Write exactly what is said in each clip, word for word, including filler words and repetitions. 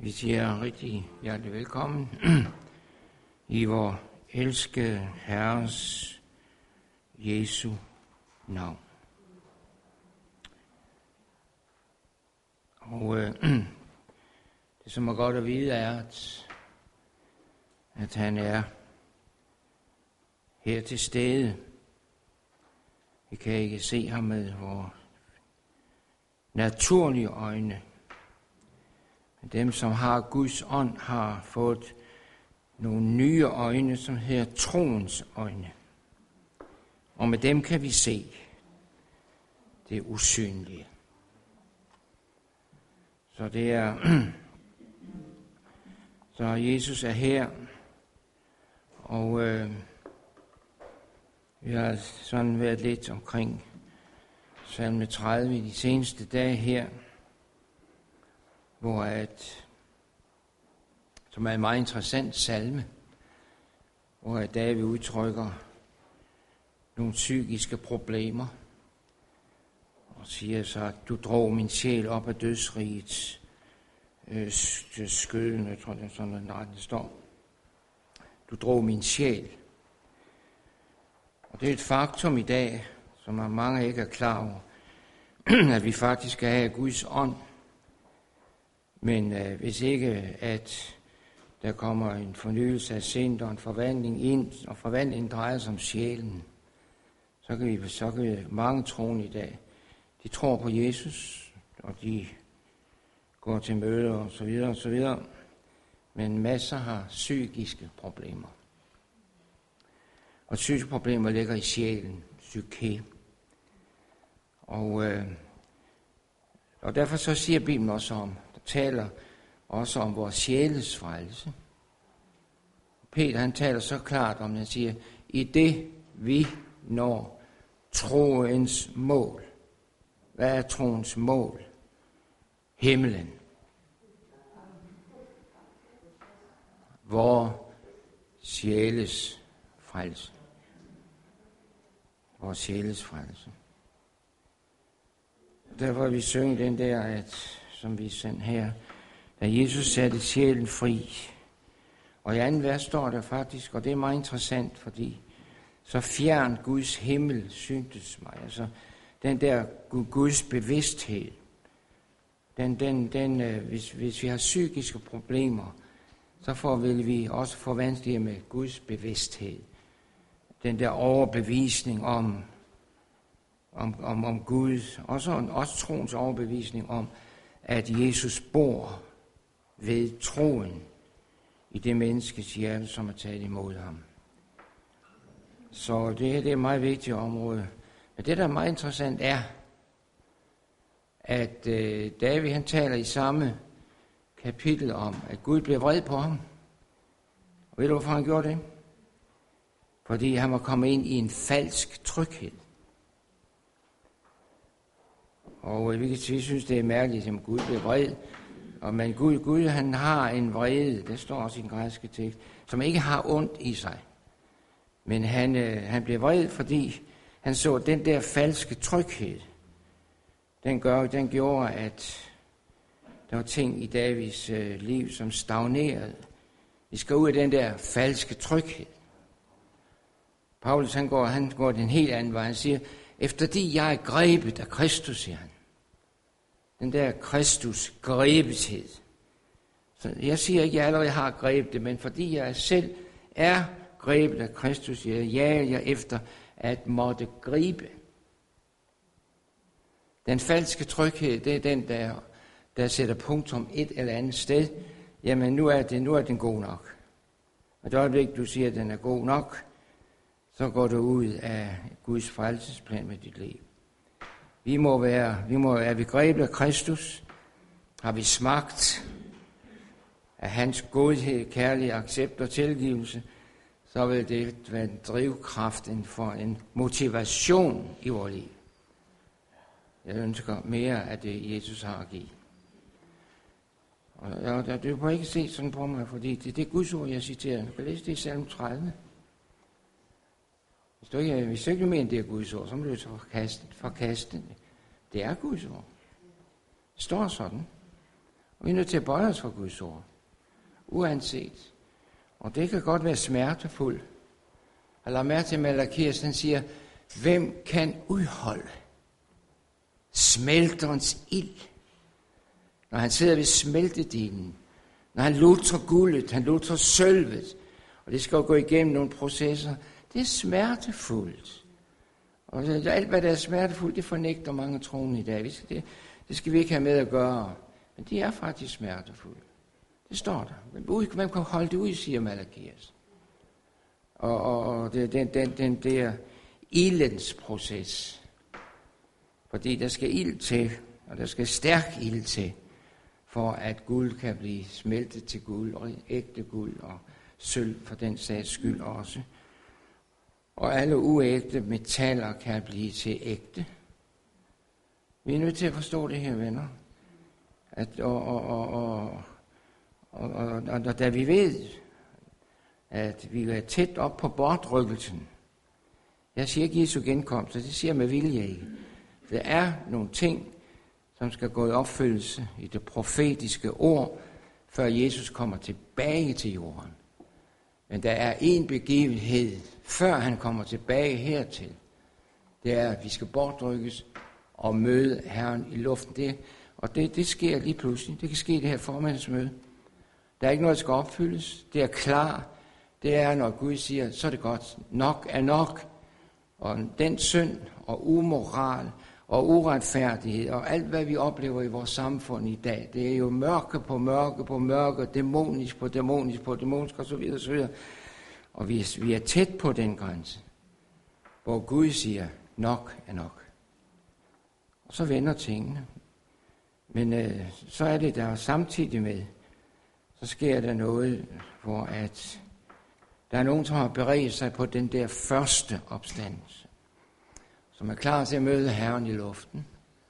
Vi siger rigtig hjertelig velkommen i vor elskede Herres Jesu navn. Og øh, det som er godt at vide er, at, at han er her til stede. Vi kan ikke se ham med vores naturlige øjne. Men dem, som har Guds ånd, har fået nogle nye øjne, som hedder troens øjne. Og med dem kan vi se det usynlige. Så det er, så Jesus er her, og øh, vi har sådan været lidt omkring salme tredive i de seneste dage her, hvor at, som er en meget interessant salme, hvor at David udtrykker nogle psykiske problemer, og siger så, at du drog min sjæl op af dødsrigets øh, skøden, jeg tror det er sådan, at det står. Du drog min sjæl. Og det er et faktum i dag, som mange ikke er klar over, at vi faktisk skal have Guds ånd. Men øh, hvis ikke, at der kommer en fornyelse af sind og en forvandling ind, og forvandlingen drejer sig om sjælen, så kan vi, så kan vi mange troende i dag, de tror på Jesus, og de går til møder og så videre og så videre, men masser har psykiske problemer. Og psykiske problemer ligger i sjælen, psyke. Og, øh, og derfor så siger Bibelen også om, der taler også om vores sjæles frelse. Peter han taler så klart om, han siger, i det vi når troens mål. Hvad er troens mål? Himmelen. Vor sjæles frelse. Vor sjæles frelse. Derfor vil vi synge den der, at, som vi sendte her, da Jesus satte sjælen fri. Og i anden vers står der faktisk, og det er meget interessant, fordi så fjern Guds himmel syntes mig. Altså den der Guds bevidsthed, den, den, den, øh, hvis, hvis vi har psykiske problemer, så får vil vi også få vanskeligere med Guds bevidsthed. Den der overbevisning om, om, om, om Gud, også, også troens overbevisning om, at Jesus bor ved troen i det menneskes hjerte, som er taget imod ham. Så det, det er et meget vigtigt område. Men det, der er meget interessant, er, at øh, David han taler i samme kapitel om, at Gud blev vred på ham. Og ved du, hvorfor han gjorde det? Fordi han var kommet ind i en falsk tryghed. Og vi kan synes, det er mærkeligt, at Gud blev vred. Og men Gud, Gud, han har en vrede, det står også i den græske tekst, som ikke har ondt i sig. Men han, øh, han blev vred, fordi han så den der falske tryghed. Den, gør, den gjorde, at der var ting i Davids øh, liv, som stagnerede. Vi skal ud af den der falske tryghed. Paulus han går, han går den helt anden vej. Han siger, efterdi jeg er grebet af Kristus, siger han. Den der Kristus grebethed. Så jeg siger ikke, at jeg allerede har grebet det, men fordi jeg selv er grebet af Kristus, jeg jager jeg efter at måtte gribe. Den falske tryghed, det er den, der, der sætter punktum et eller andet sted. Jamen, nu er, det, nu er den god nok. Og det øjeblik, du siger, at den er god nok, så går du ud af Guds frelsesplan med dit liv. Vi må være, vi må, er vi grebet af Kristus? Har vi smagt af hans godhed, kærlighed, accept og tilgivelse? Så vil det være en drivkraft for en motivation i vores liv. Jeg ønsker mere af det, Jesus har at give. Og jeg, du kan ikke se sådan på mig, fordi det, det er Guds ord, jeg citerer. Du kan læse det i salme tredive. Hvis du ikke, hvis du ikke mener, det er Guds ord, så må du så forkaste, forkaste det. Det er Guds ord. Det står sådan. Og vi er nødt til at bøje os for Guds ord. Uanset. Og det kan godt være smertefuldt. Jeg lader mærke til Malakias, han siger, hvem kan udholde smelterens ild? Når han sidder ved smeltedelen, når han lutrer guldet, han lutrer sølvet, og det skal jo gå igennem nogle processer, det er smertefuldt. Og alt, hvad der er smertefuldt, det fornægter mange troende i dag. Det, det skal vi ikke have med at gøre. Men det er faktisk smertefuldt. Det står der. Hvem kan holde det ud, siger Malakias. Og, og, og det, den, den, den der ildens proces. Fordi der skal ild til, og der skal stærk ild til, for at guld kan blive smeltet til guld, og ægte guld, og sølv for den sags skyld også. Og alle uægte metaller kan blive til ægte. Vi er nødt til at forstå det her, venner. At, og, og, og, og, og, og, og, og da vi ved, at vi er tæt op på bortrykkelsen. Jeg siger ikke Jesu genkomst, det siger jeg med vilje ikke. Der er nogle ting, som skal gå i opfyldelse i det profetiske ord, før Jesus kommer tilbage til jorden. Men der er en begivenhed, før han kommer tilbage hertil. Det er, at vi skal bortrykkes og møde Herren i luften. Det, og det, det sker lige pludselig. Det kan ske i det her formandsmøde. Der er ikke noget, der skal opfyldes. Det er klar. Det er, når Gud siger, så er det godt. Nok er nok. Og den synd og umoral og uretfærdighed og alt, hvad vi oplever i vores samfund i dag, det er jo mørke på mørke på mørke, dæmonisk på dæmonisk på dæmonisk og så videre, så videre. Og vi er, vi er tæt på den grænse, hvor Gud siger, nok er nok. Og så vender tingene. Men øh, så er det der samtidig med, så sker der noget, hvor at der er nogen, som har beredt sig på den der første opstandelse, som er klar til at møde Herren i luften.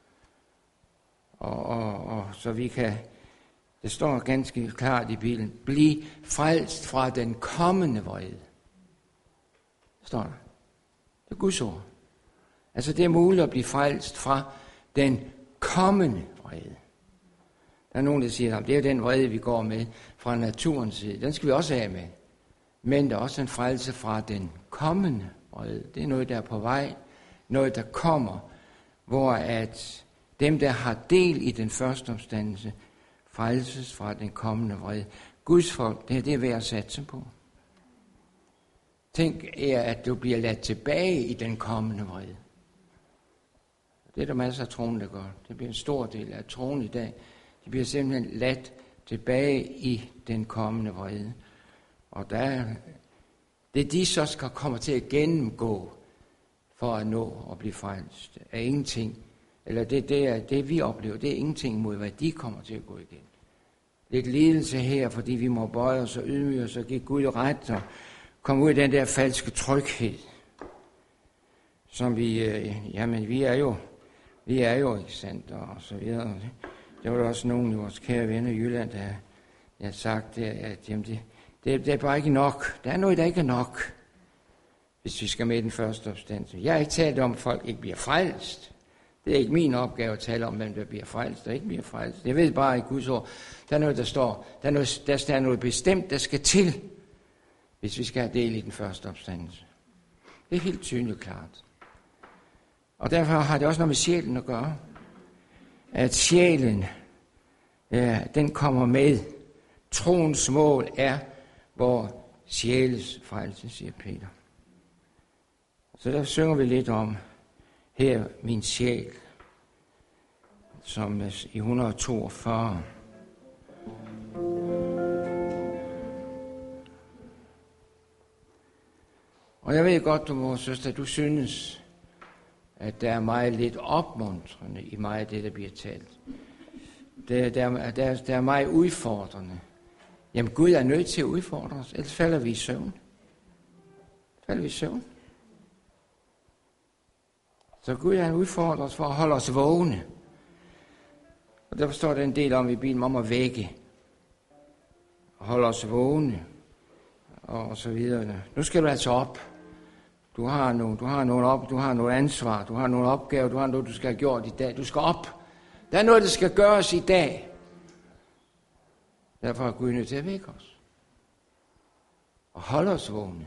Og, og, og så vi kan, det står ganske klart i Bibelen, blive frelst fra den kommende vrede. Står der. Det er Guds ord. Altså det er muligt at blive frelst fra den kommende vrede. Der er nogen, der siger, at det er den vrede, vi går med fra naturens side. Den skal vi også have med. Men der er også en frelse fra den kommende vrede. Det er noget, der er på vej. Noget, der kommer, hvor at dem, der har del i den første omstandelse, frelses fra den kommende vrede. Guds folk, det er det værd at satse på. Tænk er, at du bliver ladt tilbage i den kommende vrede. Det er der masser af troende, der gør. Det bliver en stor del af troen i dag. De bliver simpelthen ladt tilbage i den kommende vrede. Og der, det de så skal komme til at gennemgå for at nå at blive frelst, er ingenting. Eller det, det, er, det vi oplever, det er ingenting mod, hvad de kommer til at gå igen. Lidt lidelse her, fordi vi må bøje os og ydmyge os og give Gud ret og komme ud af den der falske tryghed, som vi, øh, jamen vi er jo, vi er jo, ikke sandt, og så videre. Der var der også nogen af vores kære venner i Jylland, der har sagt, at jamen det, det, det er bare ikke nok. Der er noget, der ikke er nok, hvis vi skal med i den første opstandelse. Jeg har ikke talt om, at folk ikke bliver frelst. Det er ikke min opgave at tale om, hvem der bliver frelst og ikke bliver frelst. Jeg ved bare i Guds ord, der er noget, der står, der er noget, der er noget bestemt, der skal til, hvis vi skal have del i den første opstandelse. Det er helt tydeligt klart. Og derfor har det også noget med sjælen at gøre. At sjælen, ja, den kommer med. Troens mål er, hvor sjæles frelse, siger Peter. Så der synger vi lidt om, her min sjæl, som i et hundrede og toogfyrre. Og jeg ved godt, du må, søster, du synes, at der er meget lidt opmuntrende i meget af det, der bliver talt. Der, der, der, der er meget udfordrende. Jamen Gud er nødt til at udfordre os, ellers falder vi i søvn. Falder vi i søvn. Så Gud er en udfordrer os for at holde os vågne. Og derfor står der en del om i Bibelen om at vække. Og holde os vågne. Og så videre. Nu skal du altså op. Du har nogle, du har nogle op, du har noget ansvar, du har nogle opgaver, du har noget, du skal have gjort i dag. Du skal op. Der er noget, der skal gøres i dag. Derfor er Gud nødt til at vække os og holde os vågne.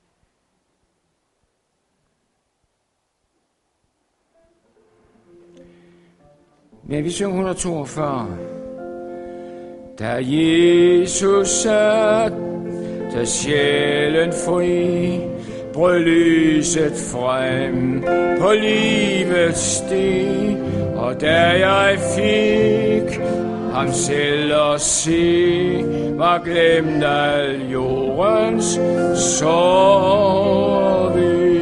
Men vi synger et hundrede og toogfyrre. Da Jesus satte sjælen fri, brød lyset frem på livets sti, og da jeg fik ham selv at se, var glemt al jordens sorg.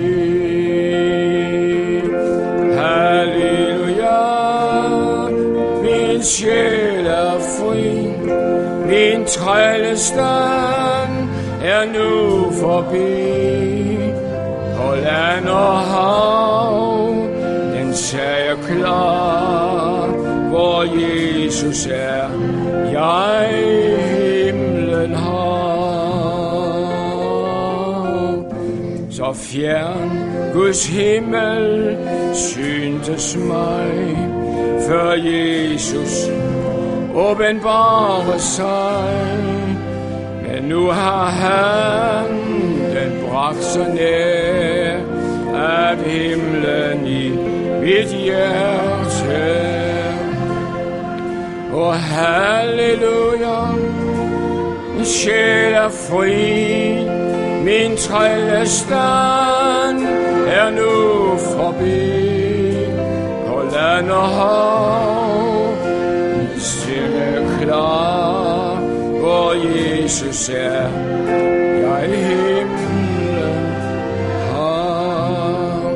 Halleluja, min sjæl er fri, min trællestand er nu forbi. På land og hav, den sag klar, hvor Jesus er, jeg himlen har. Så fjern Guds himmel syntes mig, før Jesus åbenbarer sig. Men nu har han den bragt så nær, at himlen i mit hjerte. Og halleluja, min sjæl er fri, min trællestand er nu forbi. På land og hav, min stemme klar, hvor Jesus er, jeg himlen har.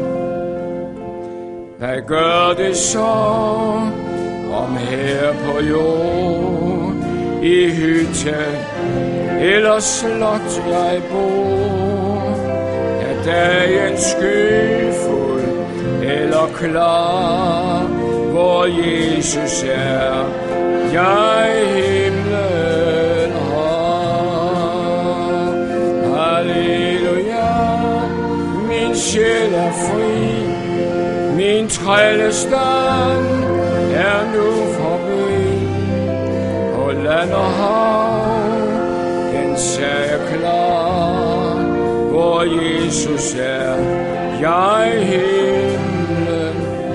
Hvad gør det så, om her på jord, i hytte eller slot jeg bor? Er dagen skyfuld eller klar, hvor Jesus er, jeg himlen har. Halleluja, min sjæl er fri, min trællestand er nu forbi. På land og hav, den sag er klar, hvor Jesus er, jeg himlen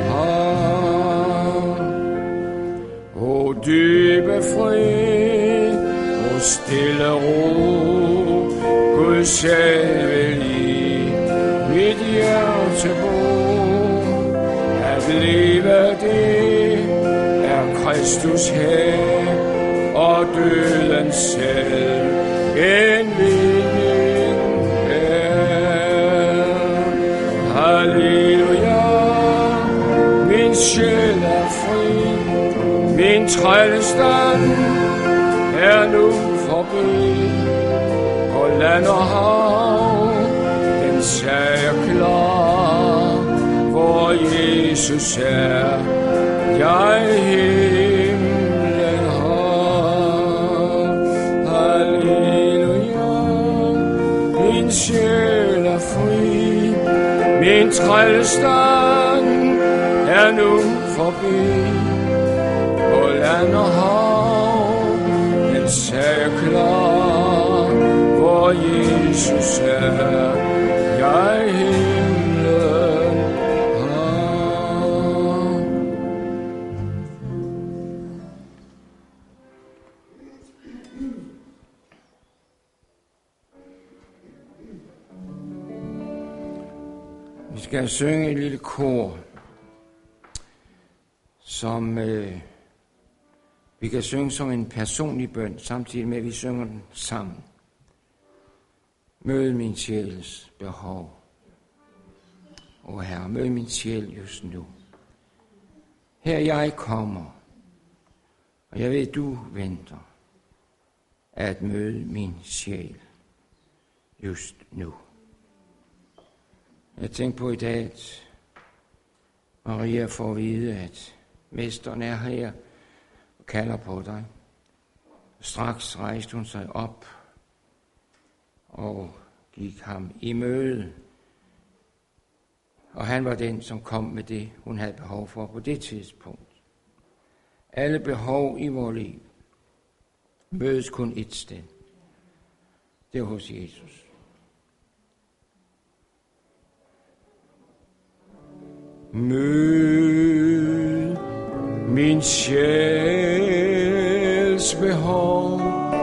har. O dybe fred, o stille ro, Gud selv vil i mit hjerte bo. At leve det er Kristus her, og døden selv en mening er. Halleluja, min sjæl er fri, min trællestand er nu forbi. På land og hav, den sag er klar, hvor Jesus er, jeg himlen har. Halleluja, min sjæl er fri, min trællestand er nu forbi. På land og hav, den sag er klar, hvor Jesus er, jeg himlen har. Vi skal synge et lille kor, som øh, vi kan synge som en personlig bøn, samtidig med at vi synger den sammen. Mød min sjæls behov. O Herre, mød min sjæl just nu. Her jeg kommer, og jeg ved, du venter at møde min sjæl just nu. Jeg tænkte på i dag, at Maria får at vide, at mesteren er her og kalder på dig. Straks rejste hun sig op og gik ham i møde. Og han var den, som kom med det, hun havde behov for på det tidspunkt. Alle behov i vores liv mødes kun ét sted. Det er hos Jesus. Mød min sjæls behov,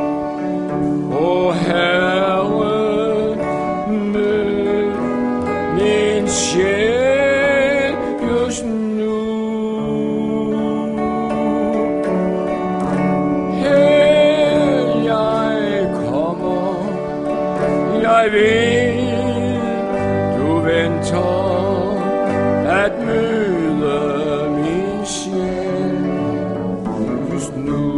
o Herre, mød min sjæl just nu. Her jeg kommer, jeg ved, du venter at møde min sjæl just nu.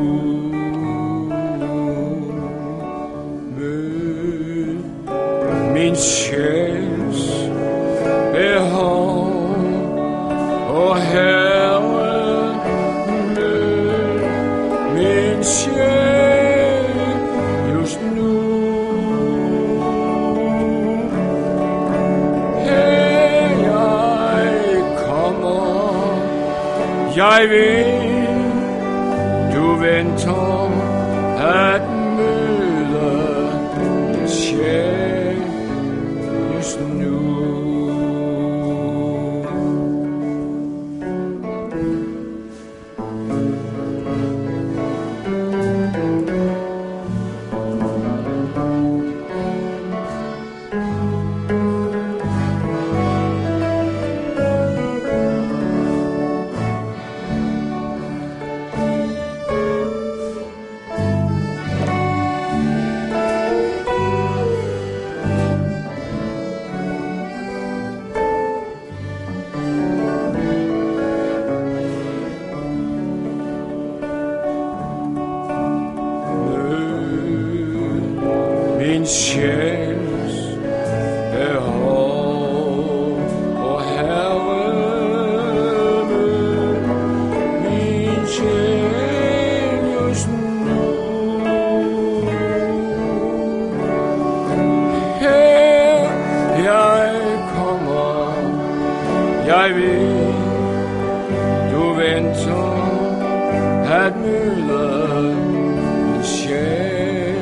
Mød min sjæls behov, o Herre, mød min sjæl just nu. Jeg ved, du venter at møde min sjæl just nu. Min sjæls behov, o Herre, mød min sjæl just nu. Her jeg kommer, jeg ved, du venter at møde min sjæl.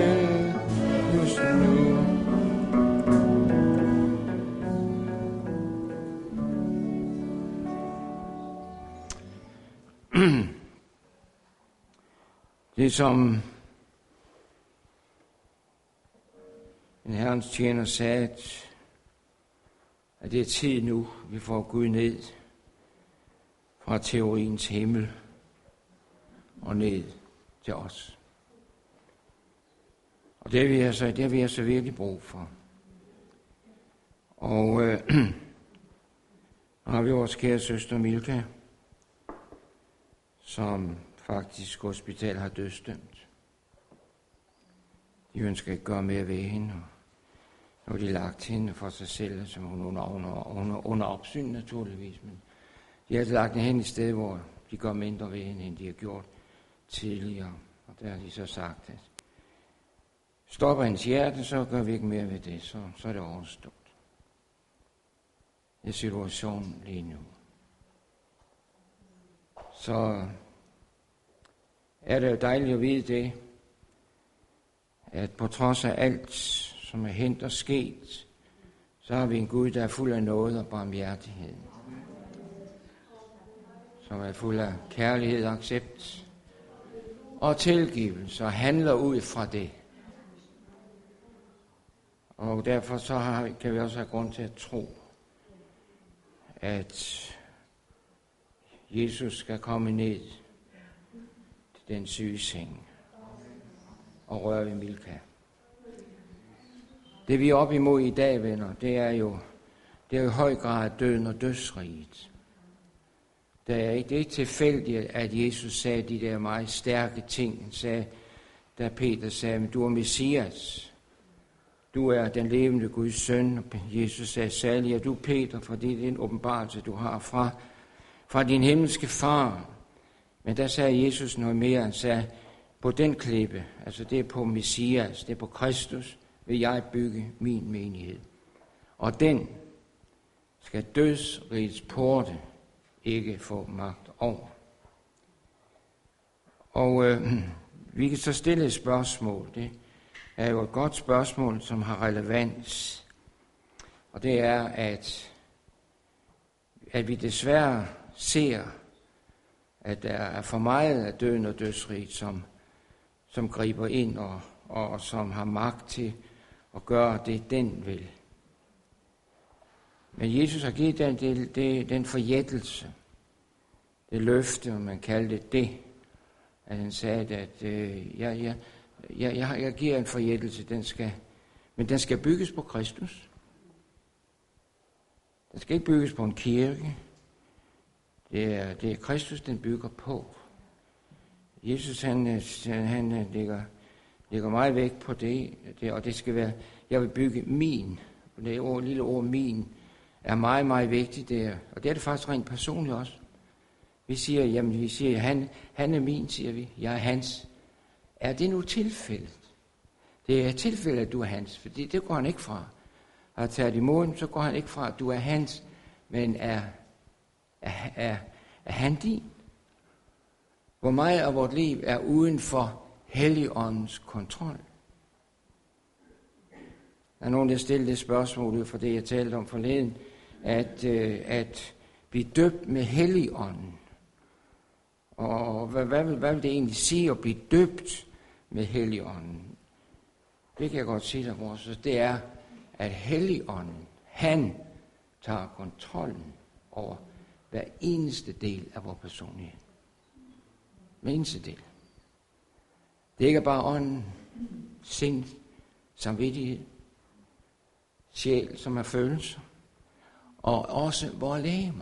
Det som en Herrens tjener sagde, at, at det er tid nu, vi får Gud ned fra teoriens himmel og ned til os. Og det har vi altså, det har vi altså virkelig brug for. Og øh, nu har vi vores kære søster Milka, som faktisk hospital har dødsdømt. De ønsker ikke gøre mere ved hende, og nu har de lagt hende for sig selv, som hun under, under, under, under opsyn naturligvis, men de har lagt hende hen i sted, hvor de gør mindre ved hende, end de har gjort tidligere. Og der har de så sagt, at stopper hendes hjerte, så gør vi ikke mere ved det, så, så er det overstået. Det er situationen lige nu. Så er det jo dejligt at vide det, at på trods af alt, som er hent og sket, så har vi en Gud, der er fuld af nåde og barmhjertighed. Som er fuld af kærlighed, accept og tilgivelse og handler ud fra det. Og derfor så har, kan vi også have grund til at tro, at Jesus skal komme ned til den syge seng og røre ved Milka. Det vi er op imod i dag, venner, det er jo, det er jo i høj grad døden og dødsriget. Det er ikke, det er ikke tilfældigt, at Jesus sagde de der meget stærke ting. Han sagde, da Peter sagde, men du er Messias. Du er den levende Guds søn. Og Jesus sagde, særlig er du Peter, for det er den åbenbarelse, du har fra, fra din himmelske far. Men der sagde Jesus noget mere. Han sagde, på den klippe, altså det er på Messias, det er på Kristus, vil jeg bygge min menighed. Og den skal dødsrigets porte ikke få magt over. Og øh, Vi kan så stille et spørgsmål. Det er jo et godt spørgsmål, som har relevans. Og det er, at, at vi desværre ser, at der er for meget af døden og dødsriget, som, som griber ind og, og, og som har magt til at gøre det, den vil. Men Jesus har givet den, det, det, den forjættelse, det løfte, om man kalder det det, at han sagde, at øh, jeg, jeg, jeg, jeg, jeg giver en forjættelse, den skal, men den skal bygges på Kristus. Den skal ikke bygges på en kirke. Det er, det er Kristus, den bygger på. Jesus, han, han lægger, lægger meget vægt på det, det, og det skal være, jeg vil bygge min. Og det ord, lille ord min er meget, meget vigtigt der. Og det er det faktisk rent personligt også. Vi siger, jamen vi siger, han, han er min, siger vi. Jeg er hans. Er det nu tilfældet? Det er tilfældet, at du er hans, for det, det går han ikke fra. Har taget imod, så går han ikke fra, at du er hans, men er, er, er, er han din? Hvor meget af vort liv er uden for Helligåndens kontrol? Der er nogen, der stiller det spørgsmål ud fra det, jeg talte om forleden, at, øh, at vi er døbt med Helligånden. Og hvad, hvad, vil, hvad vil det egentlig sige at blive døbt med Helligånden? Det kan jeg godt sige dig, vores. Det er, at Helligånden, han tager kontrollen over hver eneste del af vores personlighed. Hver eneste del. Det er ikke bare ånden, sind, samvittighed, sjæl, som er følelser, og også vores legemer.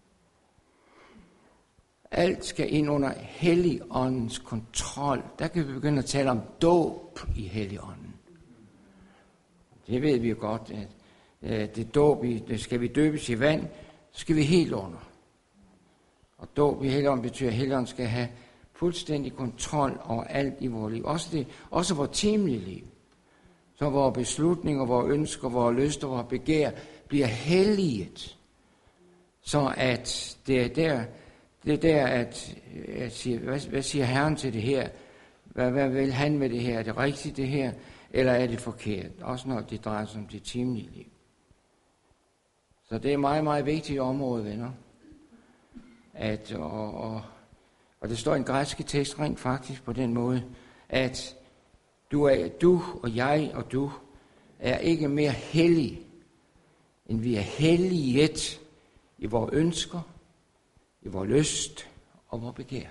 Alt skal ind under Helligåndens kontrol. Der kan vi begynde at tale om dåb i Helligånden. Det ved vi jo godt, at det dåb, det skal vi døbes i vand, så skal vi helt under. Og dåb i Helligånden betyder, at Helligånden skal have fuldstændig kontrol over alt i vores liv. Også, det, også vores timelige liv. Så vores beslutninger, vores ønsker, vores lyster, vores begær bliver helliget. Så at det er der, det er der at, at sige, hvad, hvad siger Herren til det her? Hvad, hvad vil han med det her? Er det rigtigt det her? Eller er det forkert? Også når det drejer sig om det timelige liv. Så det er et meget, meget vigtigt område, venner. At, og, og, og det står i en græske tekst rent faktisk på den måde, at du, er, du og jeg og du er ikke mere hellige, end vi er helliget i vores ønsker, i vores lyst og vores begær.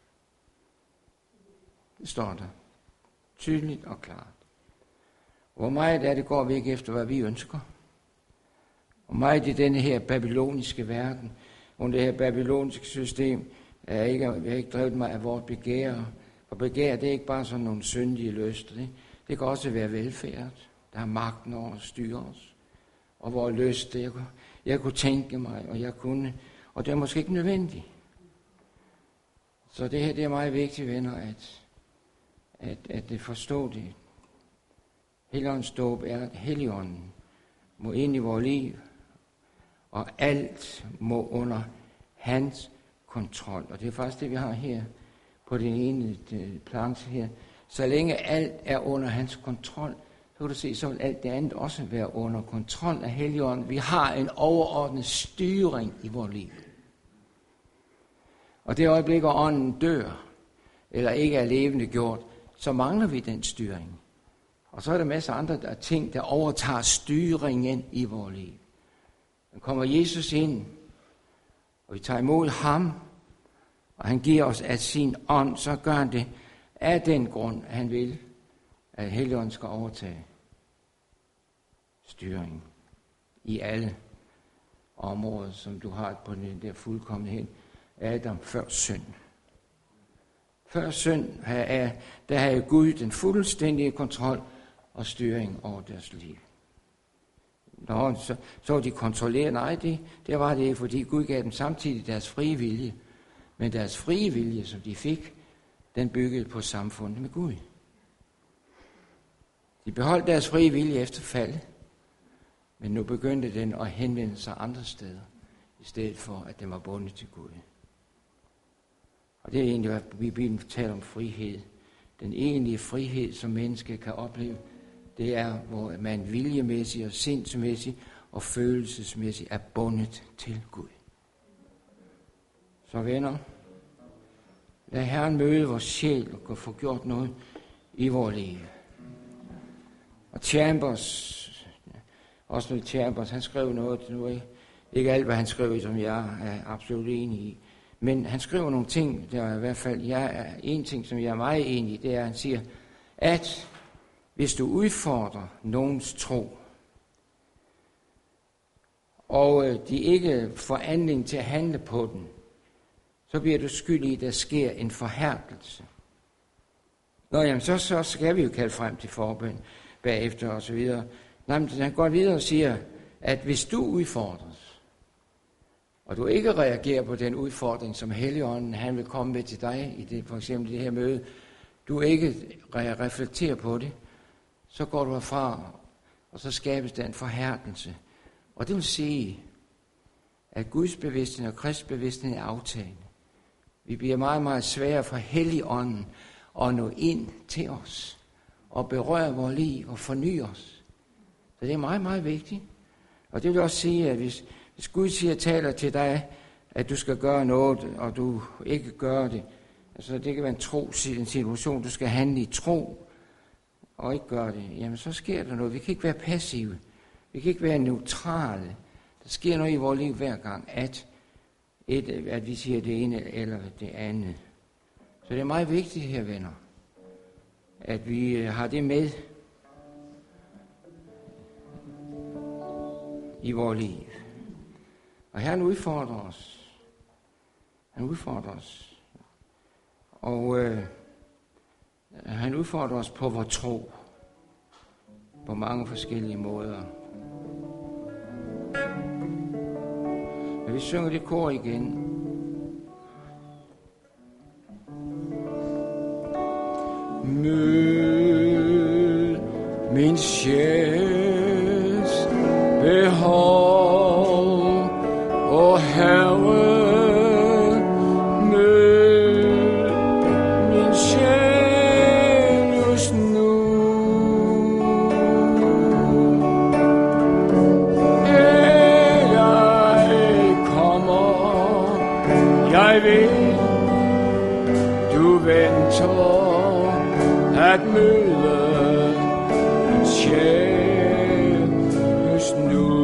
Det står der tydeligt og klart. Hvor meget er det går vi ikke efter, hvad vi ønsker? Hvor meget i denne her babyloniske verden, og det her babyloniske system, er ikke, jeg har ikke drevet mig af vores begær. Og begær, det er ikke bare sådan nogle syndige lyster. Det, det kan også være velfærd, der har magten over at styre os. Og vores lyster, jeg, jeg kunne tænke mig, og jeg kunne, og det er måske ikke nødvendigt. Så det her, det er meget vigtigt, venner, at, at, at det forstå det. Helligåndens dåb er, at Helligånden må ind i vores liv, og alt må under hans kontrol. Og det er faktisk det, vi har her på den ene planche her. Så længe alt er under hans kontrol, så kan du se, så vil alt det andet også være under kontrol af Helligånden. Vi har en overordnet styring i vores liv. Og det øjeblik, hvor ånden dør, eller ikke er levende gjort, så mangler vi den styring. Og så er der masser af andre ting, der overtager styringen i vores liv. Så kommer Jesus ind, og vi tager imod ham, og han giver os af sin ånd, så gør han det af den grund, han vil, at Helligånden skal overtage styringen i alle områder, som du har på den der fuldkommenhed. Adam før synd. Før synd, der havde Gud den fuldstændige kontrol og styring over deres liv. Nå, så, så var de kontrolleret. Nej, det, det var det ikke, fordi Gud gav dem samtidig deres frie vilje. Men deres frie vilje, som de fik, den byggede på samfundet med Gud. De beholdt deres frie vilje efter faldet, men nu begyndte den at henvende sig andre steder, i stedet for, at den var bundet til Gud. Og det er egentlig, hvad Bibelen taler om frihed. den egentlige frihed, som menneske kan opleve, det er, hvor man viljemæssigt og sindsmæssigt og følelsesmæssigt er bundet til Gud. Så venner, lad Herren møde vores sjæl og få gjort noget i vores liv. Og Chambers, også noget Chambers, han skrev noget, nu er ikke alt, hvad han skrev, som jeg er absolut enig i, men han skriver nogle ting, der er i hvert fald, jeg er en ting, som jeg er meget enig i, det er, at han siger, at hvis du udfordrer nogens tro, og de ikke får anledning til at handle på den, så bliver du skyldig i, at der sker en forhærdelse. Nå, jamen, så, så skal vi jo kalde frem til forbøn bagefter og så videre. Nej, men han går videre og siger, at hvis du udfordres, og du ikke reagerer på den udfordring, som Helligånden han vil komme med til dig, i det, for eksempel det her møde, du ikke reflekterer på det, så går du herfra, og så skabes der en forhærdelse. Og det vil sige, at Guds bevidsthed og Kristi bevidsthed er aftagende. Vi bliver meget, meget svære for Helligånden at nå ind til os, og berøre vores liv og forny os. Så det er meget, meget vigtigt. Og det vil også sige, at hvis, hvis Gud siger, taler til dig, at du skal gøre noget, og du ikke gør det, altså det kan være en tro, en situation, du skal handle i tro, og ikke gøre det, jamen så sker der noget. Vi kan ikke være passive. Vi kan ikke være neutrale. Der sker noget i vores liv hver gang, at, et, at vi siger det ene eller det andet. Så det er meget vigtigt her, venner, at vi har det med i vores liv. Og Herren udfordrer os. Han udfordrer os. Og øh, han udfordrer os på vores tro. På mange forskellige måder. Men vi synger det kor igen. Mød min sjæls behov, og Herre, mød min sjæl just nu. Jeg kommer, jeg ved, du venter at møde min sjæl just nu.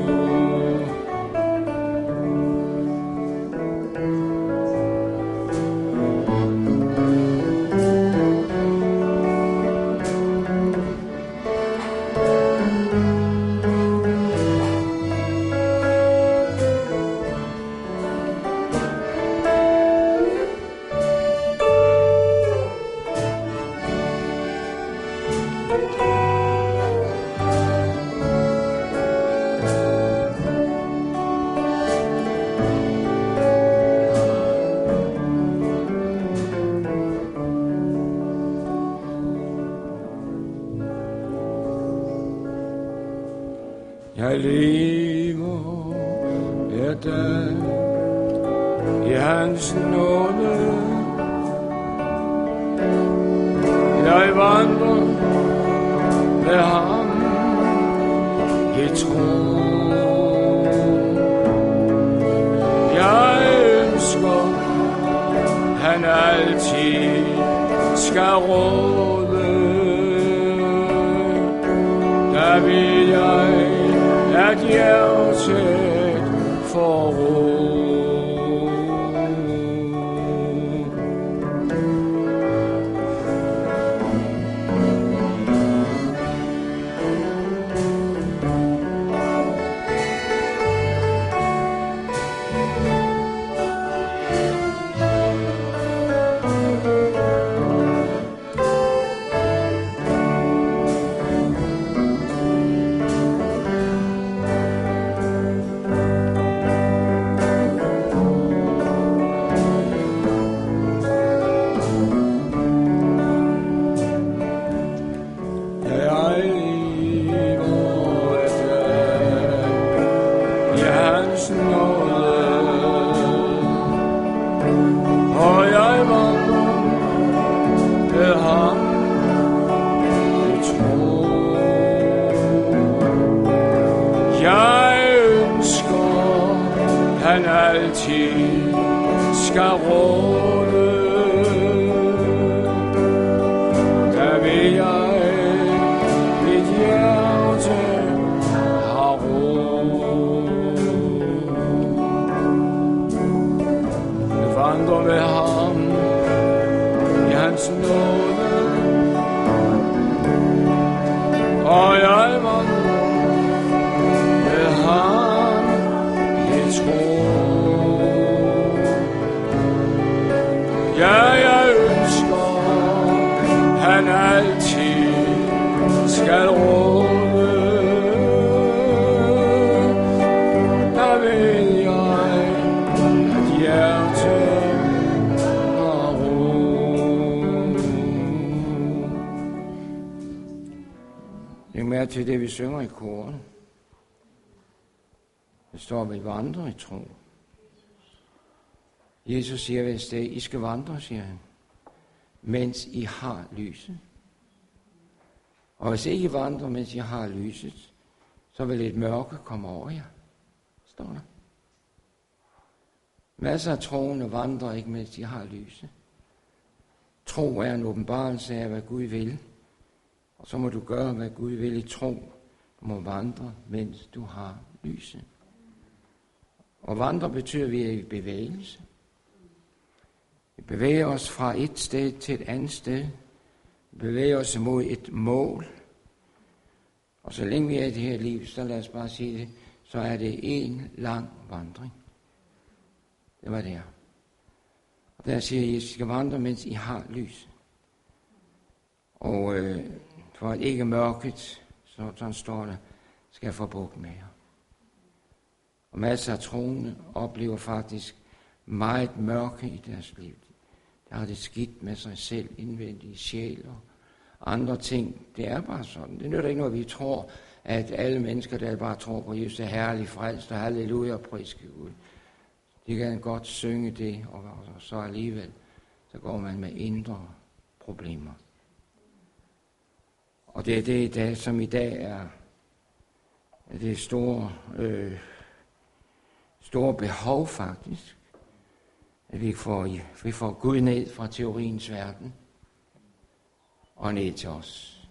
Jeg lever hver dag i hans nåde. Jeg vandrer med ham i tro. Jeg ønsker, han altid skal råde. Der vil jeg at hjertet får ro. altid skal råde. Der vil jeg mit hjerte har ro. Jeg vandrer med ham i hans nåde, og jeg vandrer med ham i tro. Ja, jeg ønsker, han altid skal råde. Der ved jeg, at hjertet har ro. Læg mærke til det, vi synger i koren. Det står, at vi vandrer i tro. Jesus siger ved et sted, I skal vandre, siger han, mens I har lyset. Og hvis ikke I vandrer, mens I har lyset, så vil et mørke komme over jer, står der. Masser af troende vandrer ikke, mens de har lyset. Tro er en åbenbarelse af, hvad Gud vil. Og så må du gøre, hvad Gud vil i tro. Du må vandre, mens du har lyset. Og vandre betyder, at vi er i bevægelse. Vi bevæger os fra et sted til et andet sted. Vi bevæger os mod et mål. Og så længe vi er i det her liv, så lad os bare sige det, så er det en lang vandring. Det var det. Og der siger Jesus, I skal vandre, mens I har lys. Og øh, for at ikke mørket, så sådan står der, skal jeg få bugt med jer. Og masser af troende oplever faktisk meget mørke i deres liv. Der har det skidt med sig selv, indvendigt, sjæl og andre ting. Det er bare sådan. Det nytter ikke noget, vi tror, at alle mennesker, der bare tror på Jesus, er herlig frelst og halleluja og priske Gud. De kan godt synge det, og så alligevel, så går man med indre problemer. Og det er det, der, som i dag er det store, øh, store behov faktisk, at vi får, vi får Gud ned fra teoriens verden og ned til os.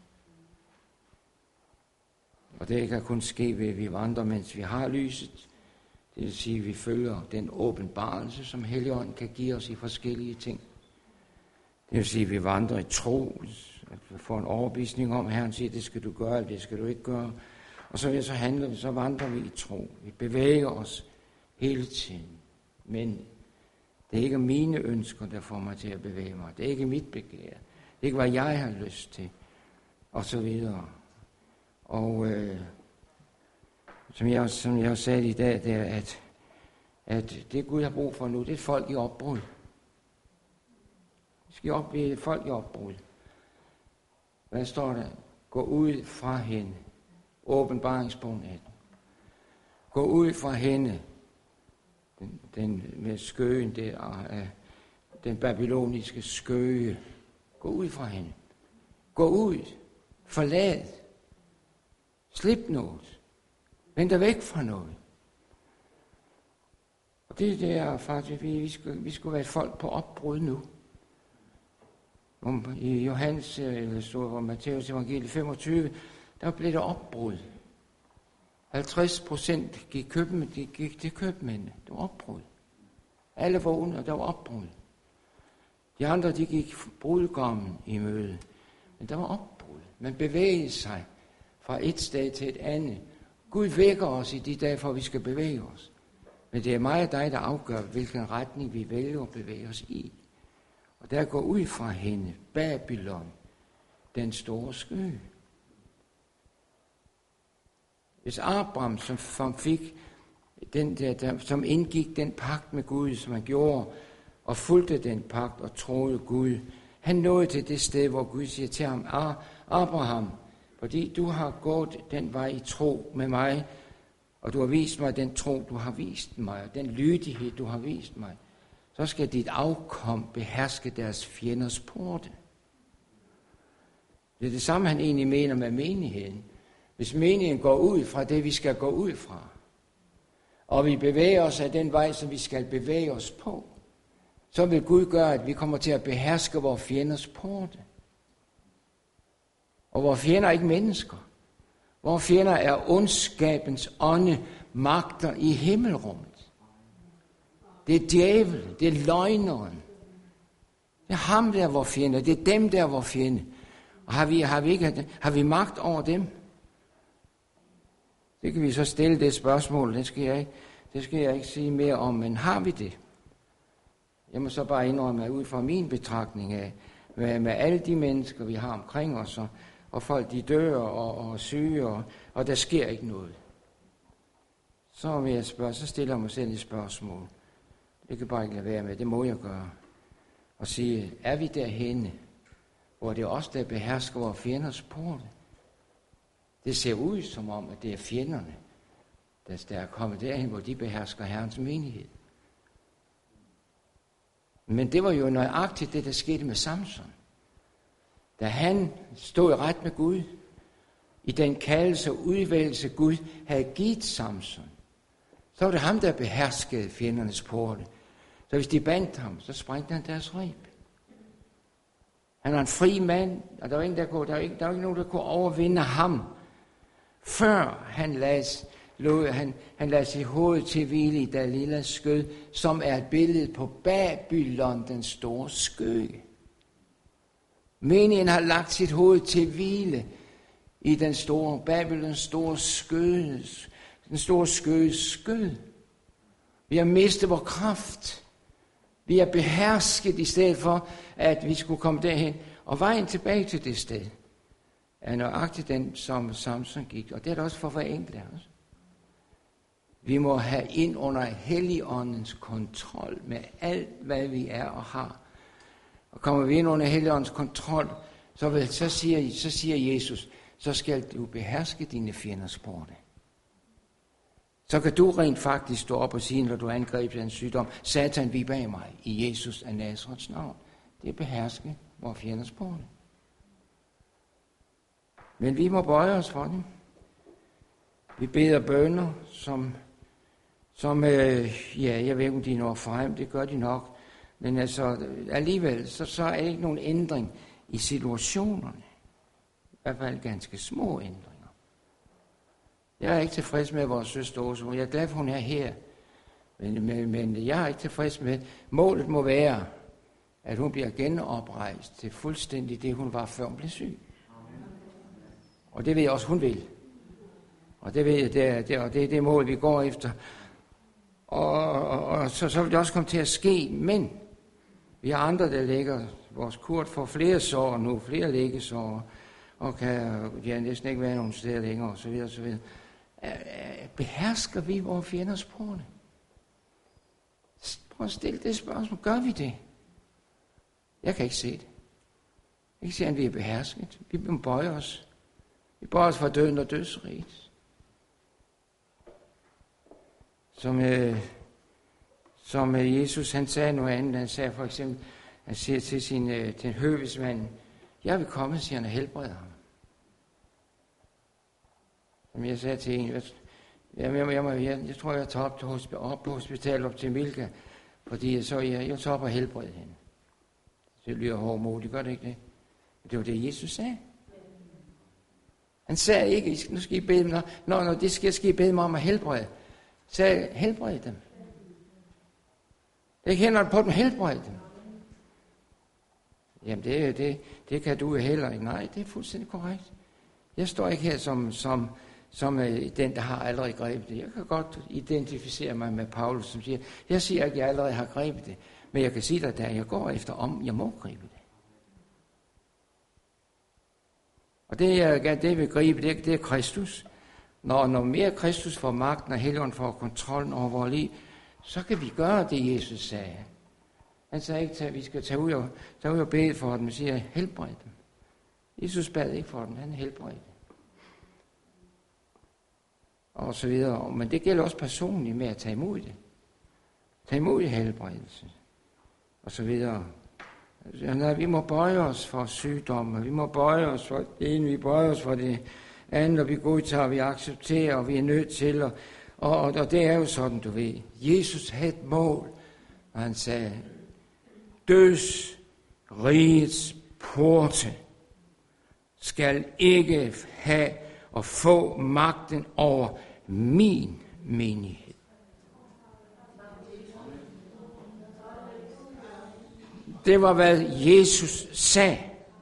Og det kan kun ske ved, at vi vandrer, mens vi har lyset. Det vil sige, at vi følger den åbenbarelse, som Helligånden kan give os i forskellige ting. Det vil sige, at vi vandrer i tro, at vi får en overbevisning om, at Herren siger, det skal du gøre, det skal du ikke gøre. Og så, så handler vi, så vandrer vi i tro. Vi bevæger os hele tiden. Men det er ikke mine ønsker, der får mig til at bevæge mig. Det er ikke mit begær. Det er ikke, hvad jeg har lyst til. Og så videre. Og øh, som, jeg, som jeg sagde i dag, det er, at, at det Gud har brug for nu, det er folk i opbrud. Vi skal op i folk i opbrud. Hvad står der? Gå ud fra hende. Åbenbaringsbogen atten. Gå ud fra hende. Den, den med skøen der af den babyloniske skøge. Gå ud fra hende. Gå ud. Forlad. Slip noget. Vend dig væk fra noget. Og det, det er faktisk, vi, vi, skal, vi skulle være et folk på opbrud nu. I Johannes, eller stod på Matthæus evangelie femogtyve, der blev der opbrud. halvtreds procent gik, købmænd, de gik til købmændene. Det var opbrud. Alle vågne, og der var opbrud. De andre, de gik brudgommen i møde. Men der var opbrud. Man bevægede sig fra et sted til et andet. Gud vækker os i de dage, for vi skal bevæge os. Men det er mig og dig, der afgør, hvilken retning vi vælger at bevæge os i. Og der går ud fra hende, Babylon, den store skø. Hvis Abraham, som fik den der, der, som indgik den pagt med Gud, som han gjorde, og fulgte den pagt og troede Gud, han nåede til det sted, hvor Gud siger til ham, Abraham, fordi du har gået den vej i tro med mig, og du har vist mig den tro, du har vist mig, og den lydighed, du har vist mig, så skal dit afkom beherske deres fjenders porte. Det er det samme, han egentlig mener med menigheden. Hvis menigheden går ud fra det, vi skal gå ud fra, og vi bevæger os af den vej, som vi skal bevæge os på, så vil Gud gøre, at vi kommer til at beherske vores fjenders porte. Og vores fjender er ikke mennesker. Vores fjender er ondskabens ånde, magter i himmelrummet. Det er djævlen, det er løgneren. Det er ham, der er vores fjende, det er dem, der er vores fjende. Og har vi, har vi, ikke, har vi magt over dem? Det kan vi så stille det spørgsmål, det skal jeg ikke, det skal jeg ikke sige mere om, men har vi det? Jeg må så bare indrømme, at ud fra min betragtning af, med, med alle de mennesker, vi har omkring os, og, og folk de dør og, og syge, og, og der sker ikke noget. Så vil jeg spørge, så stiller jeg mig selv et spørgsmål. Det kan bare ikke lade være med, det må jeg gøre. Og sige, er vi derhenne, hvor det er os, der behersker vores fjenders porte? Det ser ud som om, at det er fjenderne, der er kommet derhen, hvor de behersker Herrens menighed. Men det var jo nøjagtigt det, der skete med Samson. Da han stod ret med Gud, i den kaldelse og udvælgelse Gud havde givet Samson, så var det ham, der beherskede fjendernes porte. Så hvis de bandt ham, så sprængte han deres reb. Han var en fri mand, og der var, ingen, der, kunne, der, var ikke, der var ikke nogen, der kunne overvinde ham, før han lagde, han, han lagde sit hoved til hvile i Dalilas skød, som er et billede på Babylon, den store skøge. Menigheden har lagt sit hoved til hvile i den store Babylons store skød, den store skødes skød. Vi har mistet vores kraft. Vi er behersket i stedet for, at vi skulle komme derhen. Og vejen tilbage til det sted er nøjagtigt den, som Samson gik. Og det er det også for hver enkelt af os. Vi må have ind under Helligåndens kontrol med alt, hvad vi er og har. Og kommer vi ind under Helligåndens kontrol, så, vil, så, siger, så siger Jesus, så skal du beherske dine fjenders porte. Så kan du rent faktisk stå op og sige, når du angrebet en sygdom, Satan, vi bag mig i Jesus af Nazarets navn. Det er beherske vores fjenders porte. Men vi må bøje os for dem. Vi beder bønner, som, som øh, ja, jeg ved ikke, om de når frem, det gør de nok. Men altså, alligevel, så, så er det ikke nogen ændring i situationerne. I hvert fald ganske små ændringer. Jeg er ikke tilfreds med vores søster Åse. Jeg er glad for, hun er her. Men, men, men jeg er ikke tilfreds med, målet må være, at hun bliver genoprejst til fuldstændig det, hun var, før hun blev syg. Og det ved jeg også, hun vil. Og det ved jeg, det er det, og det, er det mål, vi går efter. Og, og, og så, så vil det også komme til at ske, men vi har andre, der lægger vores kurt for flere sår nu, flere læggesår, og kan ja, næsten ikke være nogen steder længere, osv. osv. Behersker vi vores fjenders porte? Prøv at stille det spørgsmål. Gør vi det? Jeg kan ikke se det. Jeg kan ikke se, at vi er behersket. Vi må bøje os. Vi bøjer os fra døden og dødsriget. Som, øh, som øh, Jesus han sagde noget andet. Han sagde for eksempel, han siger til sin øh, til høvesmanden, jeg vil komme, siger han, og helbrede ham. Som jeg sagde til en, jeg, jeg, jeg, jeg, jeg, jeg tror, jeg tager op, til hosp- op på hospitalet op til Milka, fordi jeg så, jeg, jeg tager op og helbrede hende. Det lyder hårdmodigt, gør det ikke det? Men det var det, Jesus sagde. Han sagde ikke, nu skal I bede dem, når, når det skal, skal I bede mig om at helbrede. Sagde, helbrede dem. Det hænder på dem, helbrede dem. Jamen, det, det, det kan du jo heller ikke. Nej, det er fuldstændig korrekt. Jeg står ikke her som, som, som øh, den, der har allerede grebet det. Jeg kan godt identificere mig med Paulus, som siger, jeg siger ikke, at jeg allerede har grebet det, men jeg kan sige dig, at jeg går efter om, jeg må gribe det. Og det, jeg, det vil gribe, det, det er Kristus. Når, når mere Kristus får magten, og Helligånden får kontrollen over vores liv, så kan vi gøre det, Jesus sagde. Han sagde ikke, at vi skal tage ud og, tage ud og bede for dem, og siger, helbred dem. Jesus bad ikke for dem, han helbredte. Og så videre. Men det gælder også personligt med at tage imod det. Tage imod helbredelse. Og så videre. Ja, vi må bøje os for sygdomme, vi må bøje os for det ene, vi bøjer os for det andet, og vi godtager, vi accepterer, og vi er nødt til at, Og, og det er jo sådan, du ved. Jesus havde et mål, og han sagde, døds rigets porte skal ikke have og få magten over min menighed. Det var, hvad Jesus sagde.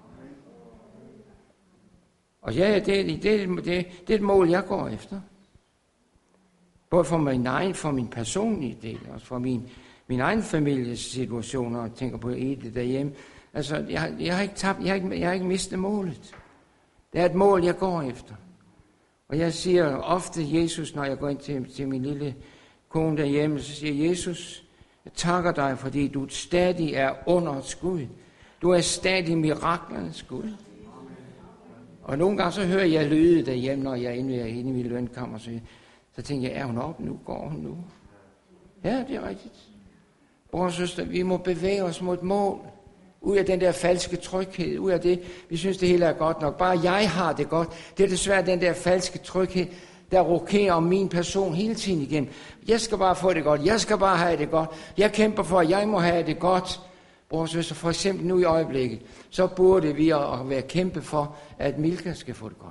Og ja, det, det, det, det er et mål, jeg går efter. Både for min egen, for min personlige del, og for min, min egen families situationer, og tænker på Ede derhjemme. Altså, jeg, jeg har ikke tabt, jeg har ikke, jeg har ikke mistet målet. Det er et mål, jeg går efter. Og jeg siger ofte Jesus, når jeg går ind til, til min lille kone derhjemme, så siger jeg, Jesus, jeg takker dig, fordi du stadig er underets Gud. Du er stadig miraklernes Gud. Og nogle gange så hører jeg lyde derhjemme, når jeg er inde, inde i min lønkammer, så, så tænker jeg, er hun op nu? Går hun nu? Ja, det er rigtigt. Bror og søster, vi må bevæge os mod et mål. Ud af den der falske tryghed, ud af det, vi synes det hele er godt nok. Bare jeg har det godt. Det er desværre den der falske tryghed, der rokerer om min person hele tiden igen. Jeg skal bare få det godt. Jeg skal bare have det godt. Jeg kæmper for, at jeg må have det godt. Bror og søster, for eksempel nu i øjeblikket, så burde vi at være kæmpe for, at Milka skal få det godt.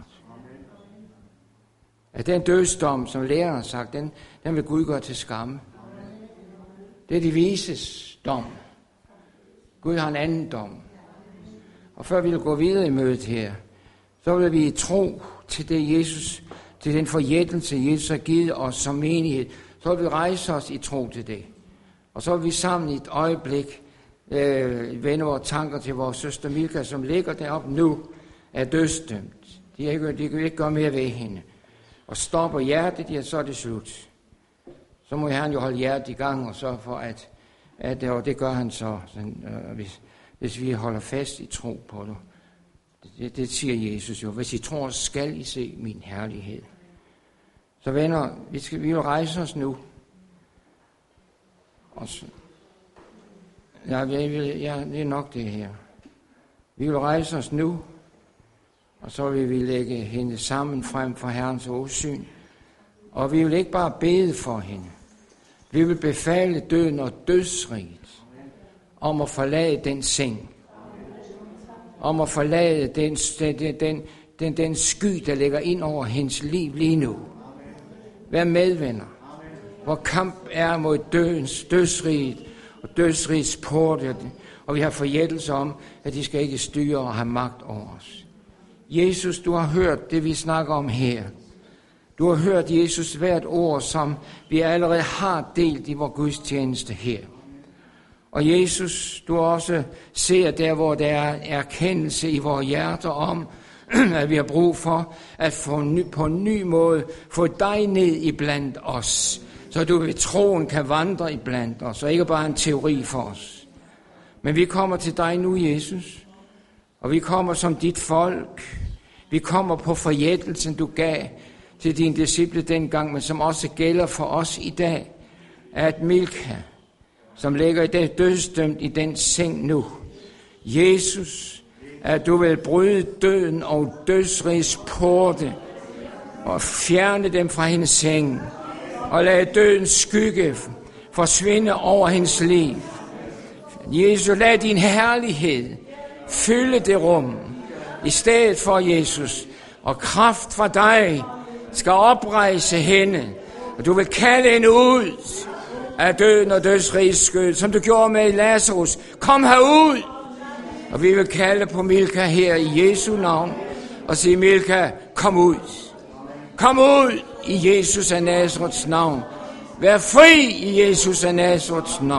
At den dødsdom, som læreren har sagt, den, den vil Gud gøre til skamme. Det er de vises dom. Gud har en anden dom. Og før vi vil gå videre i mødet her, så vil vi tro til det Jesus, til den forjættelse, Jesus har givet os som menighed. Så vil vi rejse os i tro til det. Og så vil vi sammen i et øjeblik øh, vende vores tanker til vores søster Milka, som ligger deroppe nu, er dødsdømt. De, er ikke, de kan ikke gøre mere ved hende. Og stopper hjertet, ja, så er det slut. Så må Herren jo holde hjertet i gang og sørge for, at At, og det gør han så, sådan, øh, hvis, hvis vi holder fast i tro på det. det. Det siger Jesus jo. Hvis I tror, skal I se min herlighed. Så venner, vi, skal, vi vil rejse os nu. Og så, ja, jeg vil, ja, det er nok det her. Vi vil rejse os nu, og så vil vi lægge hende sammen frem for Herrens åsyn. Og vi vil ikke bare bede for hende. Vi vil befale døden og dødsriget om at forlade den seng. Om at forlade den, den, den, den, den sky, der ligger ind over hendes liv lige nu. Vær medvenner. Hvor kamp er mod dødens, dødsriget og dødsrigets porte. Og vi har forjættelse om, at de skal ikke styre og have magt over os. Jesus, du har hørt det, vi snakker om her. Du har hørt, Jesus, hvert ord, som vi allerede har delt i vores gudstjeneste her. Og Jesus, du også ser der, hvor der er erkendelse i vores hjerter om, at vi har brug for at få ny, på en ny måde få dig ned i blandt os, så du ved troen kan vandre i blandt os, og ikke bare en teori for os. Men vi kommer til dig nu, Jesus, og vi kommer som dit folk. Vi kommer på forjættelsen, du gav til dine disciple dengang, men som også gælder for os i dag, at Milka, som ligger i den dødsdømt i den seng nu, Jesus, at du vil bryde døden og dødsrigs porte og fjerne dem fra hendes seng og lade dødens skygge forsvinde over hendes liv. Jesus, lad din herlighed fylde det rum i stedet for Jesus, og kraft fra dig skal oprejse hende, og du vil kalde hende ud af døden og dødsrigets skød, som du gjorde med Lazarus. Kom herud! Og vi vil kalde på Milka her i Jesu navn, og sige, Milka, kom ud. Kom ud i Jesus af Nazarets navn. Vær fri i Jesus af Nazarets navn.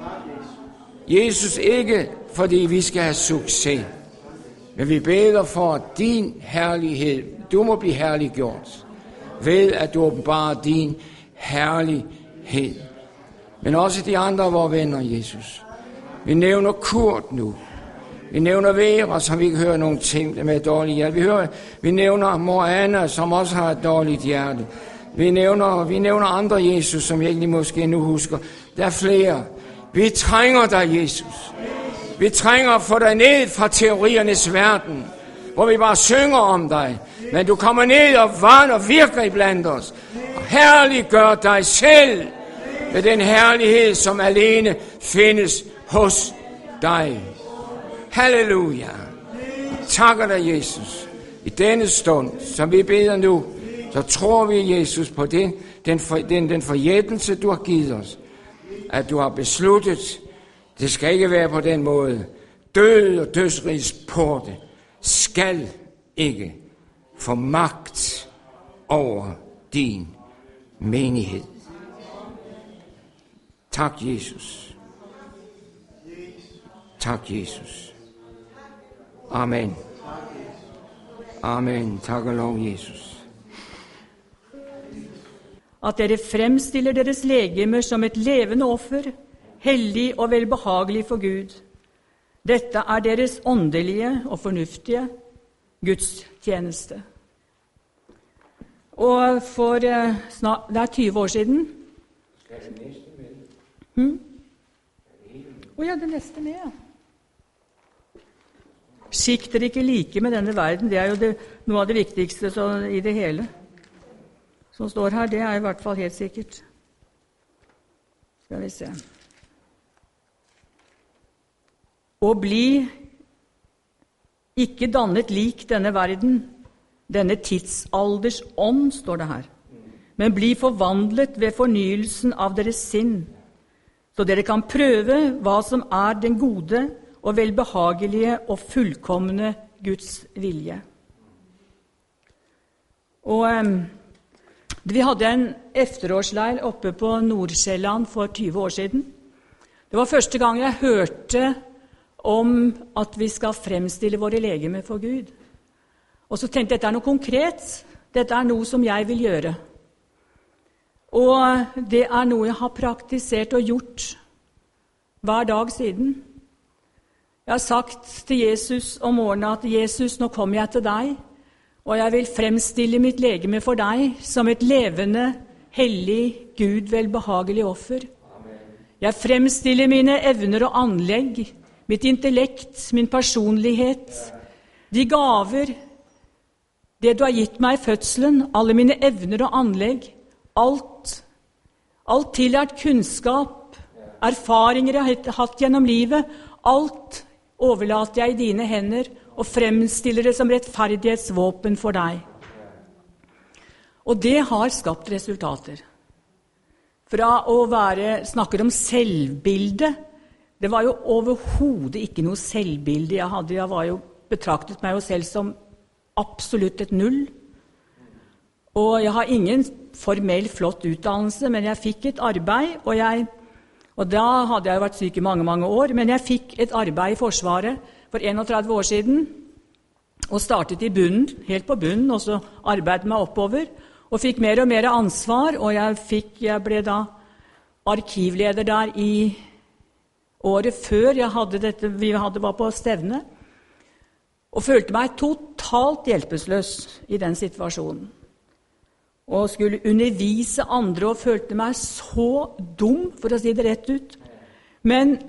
Jesus, ikke fordi vi skal have succes, men vi beder for din herlighed. Du må blive herliggjort ved at du åbenbarer din herlighed. Men også de andre af vores venner, Jesus. Vi nævner Kurt nu. Vi nævner Vera, som vi ikke hører nogen ting med dårligt hjerte. Vi, hører, vi nævner mor Anna, som også har et dårligt hjerte. Vi nævner, vi nævner andre, Jesus, som jeg ikke lige måske nu husker. Der er flere. Vi trænger dig, Jesus. Vi trænger at få dig ned fra teoriernes verden, hvor vi bare synger om dig. Men du kommer ned og vandrer og virker iblandt os. Og herliggør dig selv med den herlighed, som alene findes hos dig. Halleluja. Takker dig, Jesus. I denne stund, som vi beder nu, så tror vi, Jesus, på den, den, for, den, den forjættelse, du har givet os. At du har besluttet, det skal ikke være på den måde. Død og dødsrigs porte skal ikke få magt over din menighed. Tak, Jesus. Tak, Jesus. Amen. Amen. Tak og lov, Jesus. At dere fremstiller deres legemer som et levende offer, hellig og velbehagelig for Gud. Dette er deres åndelige og fornuftige gudstjeneste. Og for eh, snart, det er tyve år siden. Hmm? Å ja, det neste med, ja. Skikk dere ikke like med denne verden, det er jo det, noe av det viktigste så, i det hele. Som står her, det er i hvert fall helt sikkert. Skal vi se. Og bli ikke dannet lik denne verden, denne tidsalders ånd, står det her. Men bli forvandlet ved fornyelsen av deres sinn, så dere kan prøve hva som er den gode og velbehagelige og fullkomne Guds vilje. Og um, vi hadde en efterårsleir oppe på Nordsjælland for tyve år siden. Det var første gang jeg hørte om at vi skal fremstille våre legemer for Gud. Og så tenkte jeg, dette er noe konkret. Dette er noe som jeg vil gjøre. Og det er noe jeg har praktisert og gjort hver dag siden. Jeg har sagt til Jesus om morgenen at Jesus, nå kommer jeg til deg, og jeg vil fremstille mitt legeme for deg som et levende, hellig, Gud velbehagelig offer. Jeg fremstiller mine evner og anlegg, mitt intellekt, min personlighet, de gaver, det du har gitt meg i fødselen, alle mine evner og anlegg, alt, alt tillært kunnskap, erfaringer jeg har hatt gjennom livet, alt overlater jeg i dine hender og fremstiller det som rettferdighetsvåpen for deg. Og det har skapt resultater. Fra å være, snakker om selvbilde, det var jo overhodet ikke noe selvbilde jeg hadde. Jeg var jo betraktet meg jo selv som absolutt et null. Og jeg har ingen formell flott utdannelse, men jeg fikk et arbeid, og jeg Og da hadde jeg vært syk i mange, mange år, men jeg fikk et arbeid i Forsvaret for enogtredve år siden, og startet i bunnen, helt på bunnen, og så arbeidet meg oppover, og fikk mer og mer ansvar, og jeg, fikk, jeg ble da arkivleder der i året før jeg hadde dette, vi hadde var på stevne, og følte meg totalt hjelpeløs i den situasjonen. Og skulle undervise andre og følte meg så dum, for å si det rett ut. Men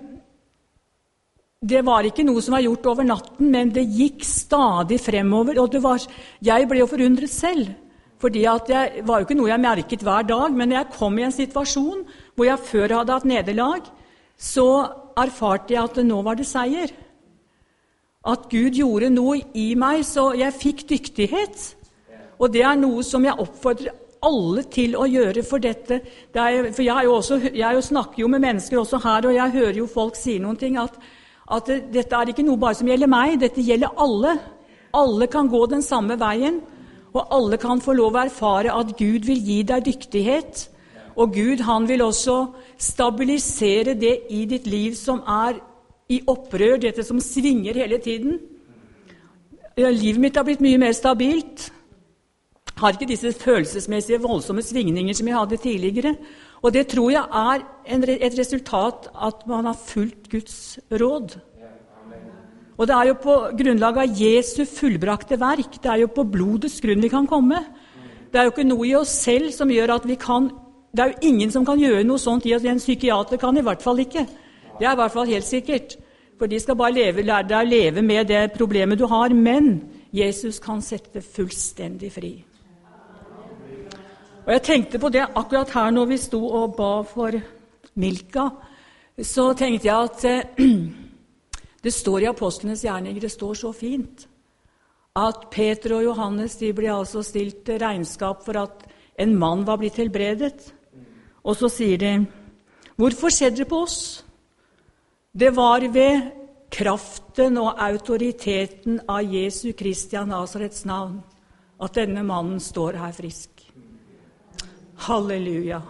det var ikke noe som var gjort over natten, men det gikk stadig fremover. Og det var, jeg ble jo forundret selv, fordi at jeg var jo ikke noe jeg merket hver dag, men når jeg kom i en situasjon hvor jeg før hadde hatt nederlag, så erfarte jeg at nå var det seier. At Gud gjorde noe i meg, så jeg fikk dyktighet. Og det er noe som jeg oppfordrer alle til å gjøre for dette. Det er, for jeg, er jo også, jeg jo snakker jo med mennesker også her, og jeg hører jo folk si noen ting, at, at det, dette er ikke noe bare som gjelder meg, dette gjelder alle. Alle kan gå den samme veien, og alle kan få lov å erfare at Gud vil gi deg dyktighet. Og Gud, han vil også stabilisere det i ditt liv som er i opprør, dette som svinger hele tiden. Livet mitt har blitt mye mer stabilt. Har ikke disse følelsesmessige voldsomme svingninger som jeg hadde tidligere. Og det tror jeg er en, et resultat at man har fulgt Guds råd. Og det er jo på grunnlag av Jesu fullbrakte verk, det er jo på blodets grunn vi kan komme. Det er jo ikke noe i oss selv som gjør at vi kan, det er jo ingen som kan gjøre noe sånt i oss, en psykiater kan i hvert fall ikke. Det er i hvert fall helt sikkert. For de skal bare leve, lære deg å leve med det problemet du har, men Jesus kan sette fullstendig fri. Og Og jeg tenkte på det akkurat her når vi sto og ba for Milka, så tenkte jeg at eh, det står i Apostlenes gjerninger, det står så fint, at Peter og Johannes de ble altså stilt regnskap for at en mann var blitt helbredet. Og så sier de, hvorfor skjedde det på oss? Det var ved kraften og autoriteten av Jesu Kristi av Nazarets navn at denne mannen står her frisk. Halleluja.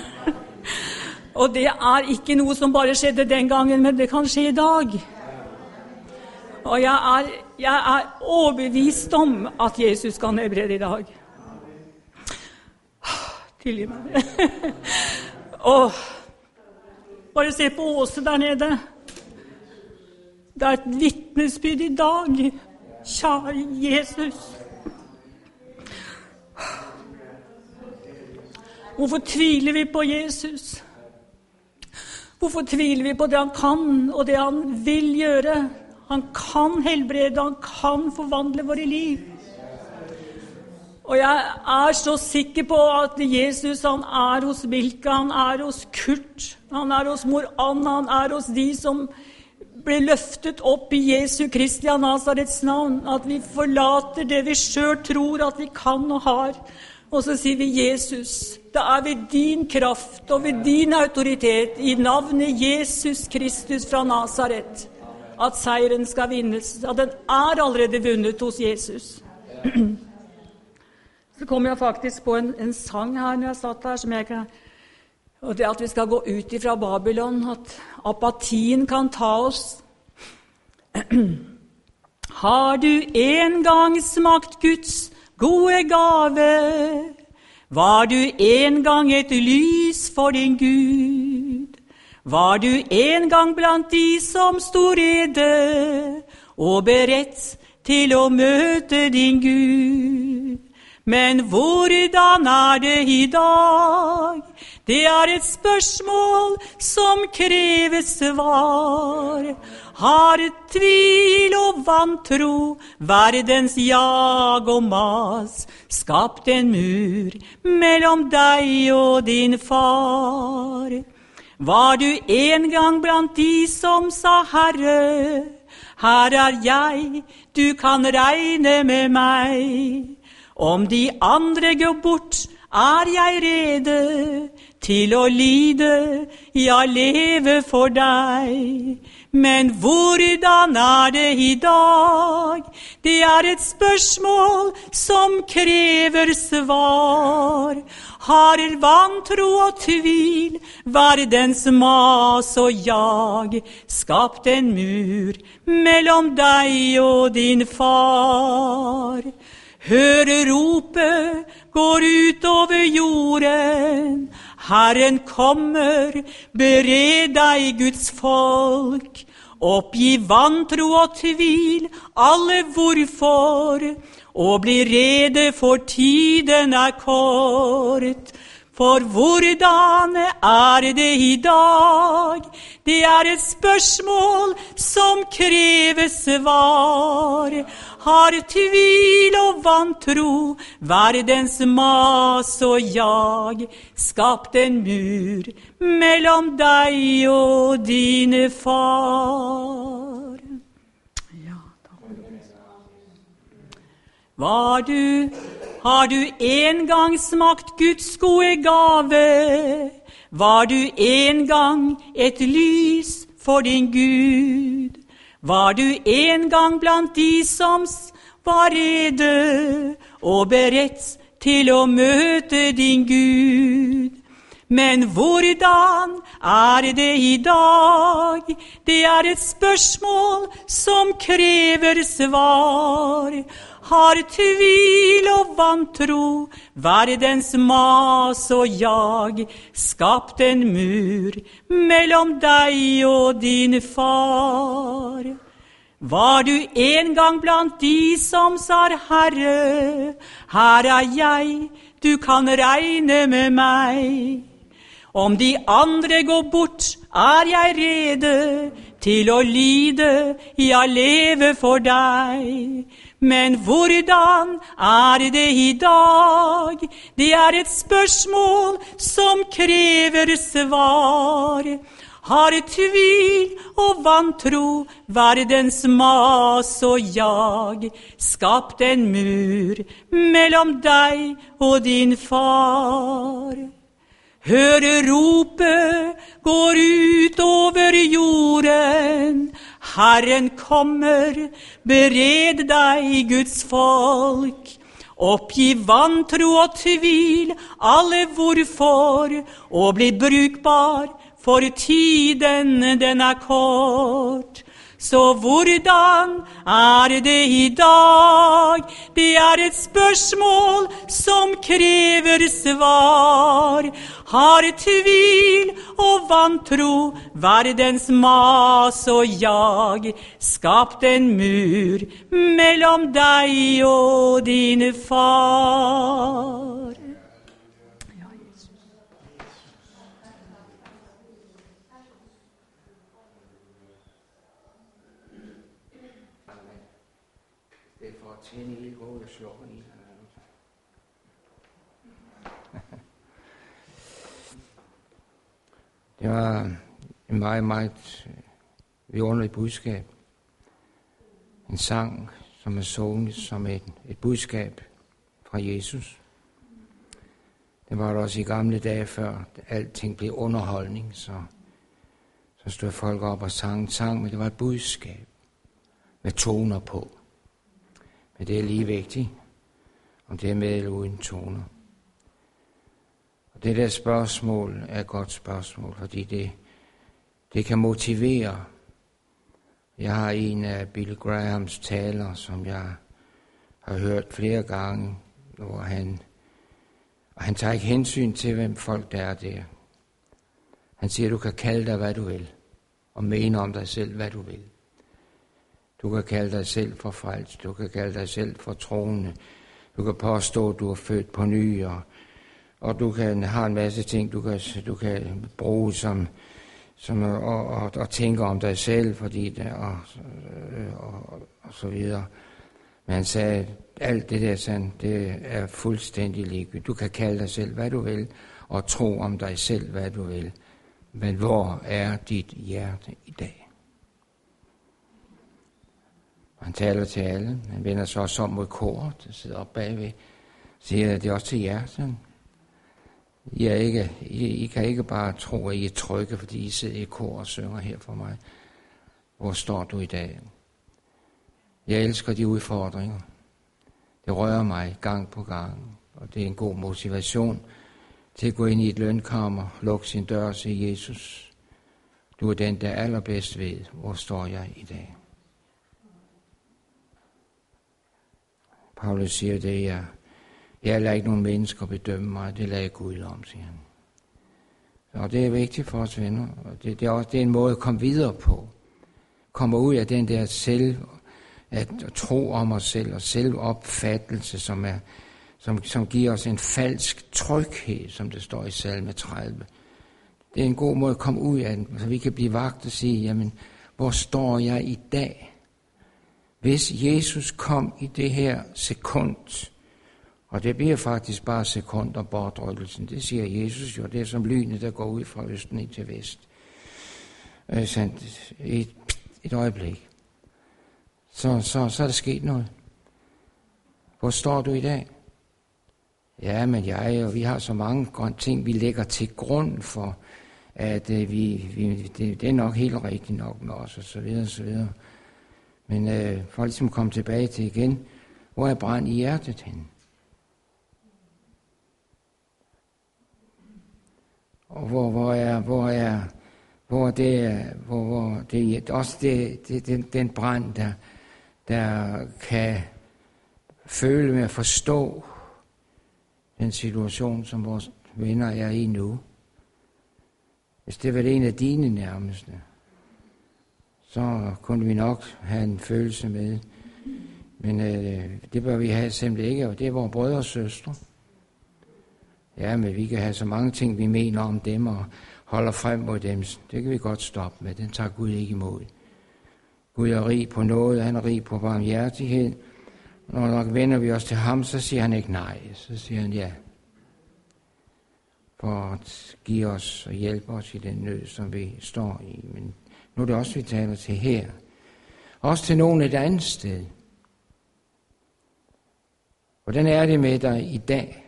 Og det er ikke noe som bare skjedde den gangen, men det kan skje i dag. Og jeg er, jeg er overbevist om at Jesus kan helbrede i dag. Tilgi meg. Og bare se på Åse der nede. Det er et vitnesbyrd i dag. Kjære Jesus. Hvorfor tviler vi på Jesus? Hvorfor tviler vi på det han kan og det han vil gjøre? Han kan helbrede, han kan forvandle våre liv. Og jeg er så sikker på at Jesus, han er hos Milka, han er hos Kurt, han er hos mor Anna, han er hos de som ble løftet opp i Jesu Kristi av Nazarets navn, at vi forlater det vi selv tror at vi kan og har, og så sier vi Jesus, det er ved din kraft og ved din autoritet i navnet Jesus Kristus fra Nazaret, at seieren skal vinnes, at den er allerede vunnet hos Jesus. Så kom jeg faktisk på en, en sang her når jeg satt her, som jeg kan, og det at vi skal gå ut fra Babylon, at apatien kan ta oss. Har du en gang smakt Guds gode gave, var du en gang et lys for din Gud, var du en gang blant de som stod rede og beredt til å møte din Gud. Men hvordan er det i dag? Det er et spørsmål som krever svar. Har tvil og vantro, verdens jag og mas, skapt en mur mellom deg og din far? Var du en gang blant de som sa Herre, her er jeg, du kan regne med meg. Om de andre går bort, er jeg rede til å lide, ja, leve for deg. Men hvordan er det i dag? Det er et spørsmål som krever svar. Har vantro og tvil, verdens mas og jag, skapt en mur mellom deg og din far? Hør ropet går ut over jorden, Herren kommer, bered deg Guds folk. Oppgi vantro og tvil, alle hvorfor, og bli rede for tiden er kort. For hvordan er det i dag? Det er et spørsmål som krever svar. Har tvil og vantro, verdens mas og jag, skapt en mur mellom deg og dine far. Ja, Var du, har du en gang smakt Guds gode gave? Var du en gang et lys for din Gud? Var du en gang blant de som var rede og beredt til å møte din Gud? Men hvordan er det i dag? Det er et spørsmål som krever svar. Har tvil og vantro, verdens mas og jag, skapt en mur mellom deg og din far? Var du en gang blant de som sa Herre, her er jeg, du kan regne med meg? Om de andre går bort, er jeg rede til å lide, ja, leve for deg. Men hvordan er det i dag? Det er et spørsmål som krever svar. Har tvil og vantro, verdens mas og jag, skapt en mur mellom deg og din far? Hør ropet går ut over jorden. Herren kommer, bered deg, Guds folk. Oppgi vantro og tvil, alle hvorfor, og bli brukbar, for tiden den er kort. Så hvordan er det i dag? Det er et spørsmål som krever svar. Har tvil og vantro, verdens mas og jag, skapt en mur mellom deg og din far? Det får tænde i gode slukker i. Det var en meget, meget vidunderlig budskab. En sang, som er sunget som et, et budskab fra Jesus. Det var der også i gamle dage, før alting blev underholdning, så, så stod folk op og sang en sang, men det var et budskab med toner på. Men det er lige vigtigt, om det er med eller uden toner. Og det der spørgsmål er et godt spørgsmål, fordi det, det kan motivere. Jeg har en af Billy Grahams taler, som jeg har hørt flere gange, hvor han, og han tager ikke hensyn til, hvem folk der er der. Han siger, du kan kalde dig, hvad du vil, og mene om dig selv, hvad du vil. Du kan kalde dig selv for frelst, du kan kalde dig selv for troende, du kan påstå, at du er født på ny, og, og du kan have en masse ting, du kan, du kan bruge som, som og, og, og tænke om dig selv, fordi det, og, og, og så videre. Men han sagde, alt det der sådan, det er fuldstændig ligegyldigt. Du kan kalde dig selv, hvad du vil, og tro om dig selv, hvad du vil. Men hvor er dit hjerte i dag? Han taler til alle. Han vender sig også om mod koret, der sidder oppe bagved. Siger, at det er også til hjertet. I, er ikke, I, I kan ikke bare tro, at I er trygge, fordi I sidder i kor og synger her for mig. Hvor står du i dag? Jeg elsker de udfordringer. Det rører mig gang på gang, og det er en god motivation til at gå ind i et lønkammer, lukke sin dør og sige, Jesus, du er den, der allerbedst ved, hvor står jeg i dag. Paulus siger det, jeg, jeg lader ikke nogen mennesker bedømme mig, det lader jeg Gud om, siger han. Og det er vigtigt for os venner, og det, det, er også, det er en måde at komme videre på. Komme ud af den der selv, at tro om os selv, og selvopfattelse, som, er, som, som giver os en falsk tryghed, som det står i salme tredive. Det er en god måde at komme ud af den, så vi kan blive vagt og sige, jamen, hvor står jeg i dag? Hvis Jesus kom i det her sekund, og det bliver faktisk bare sekund og bortrykkelsen, det siger Jesus jo, det er som lynet, der går ud fra østen ind til vest. Øh, sandt, et, et øjeblik. Så, så, så er der sket noget. Hvor står du i dag? Ja, men jeg og vi har så mange ting, vi lægger til grund for, at øh, vi, vi, det, det er nok helt rigtigt nok med os, og så videre, og så videre. Men øh, for ligesom at komme tilbage til igen, hvor er brand i hjertet henne? Og hvor, hvor er, hvor er, hvor er det, hvor, hvor det også det, det, den, den brand, der, der kan føle med at forstå den situation, som vores venner er i nu. Hvis det var en af dine nærmeste, så kunne vi nok have en følelse med. Men øh, det bør vi have simpelthen ikke, og det er vores brødre og søstre. Ja, men vi kan have så mange ting, vi mener om dem, og holder frem mod dem. Det kan vi godt stoppe med. Den tager Gud ikke imod. Gud er rig på noget, han er rig på barmhjertighed, Når nok vender vi os til ham, så siger han ikke nej. Så siger han ja. For at give os og hjælpe os i den nød, som vi står i. Men nu er det også, vi taler til her. Også til nogen et andet sted. Hvordan er det med dig i dag?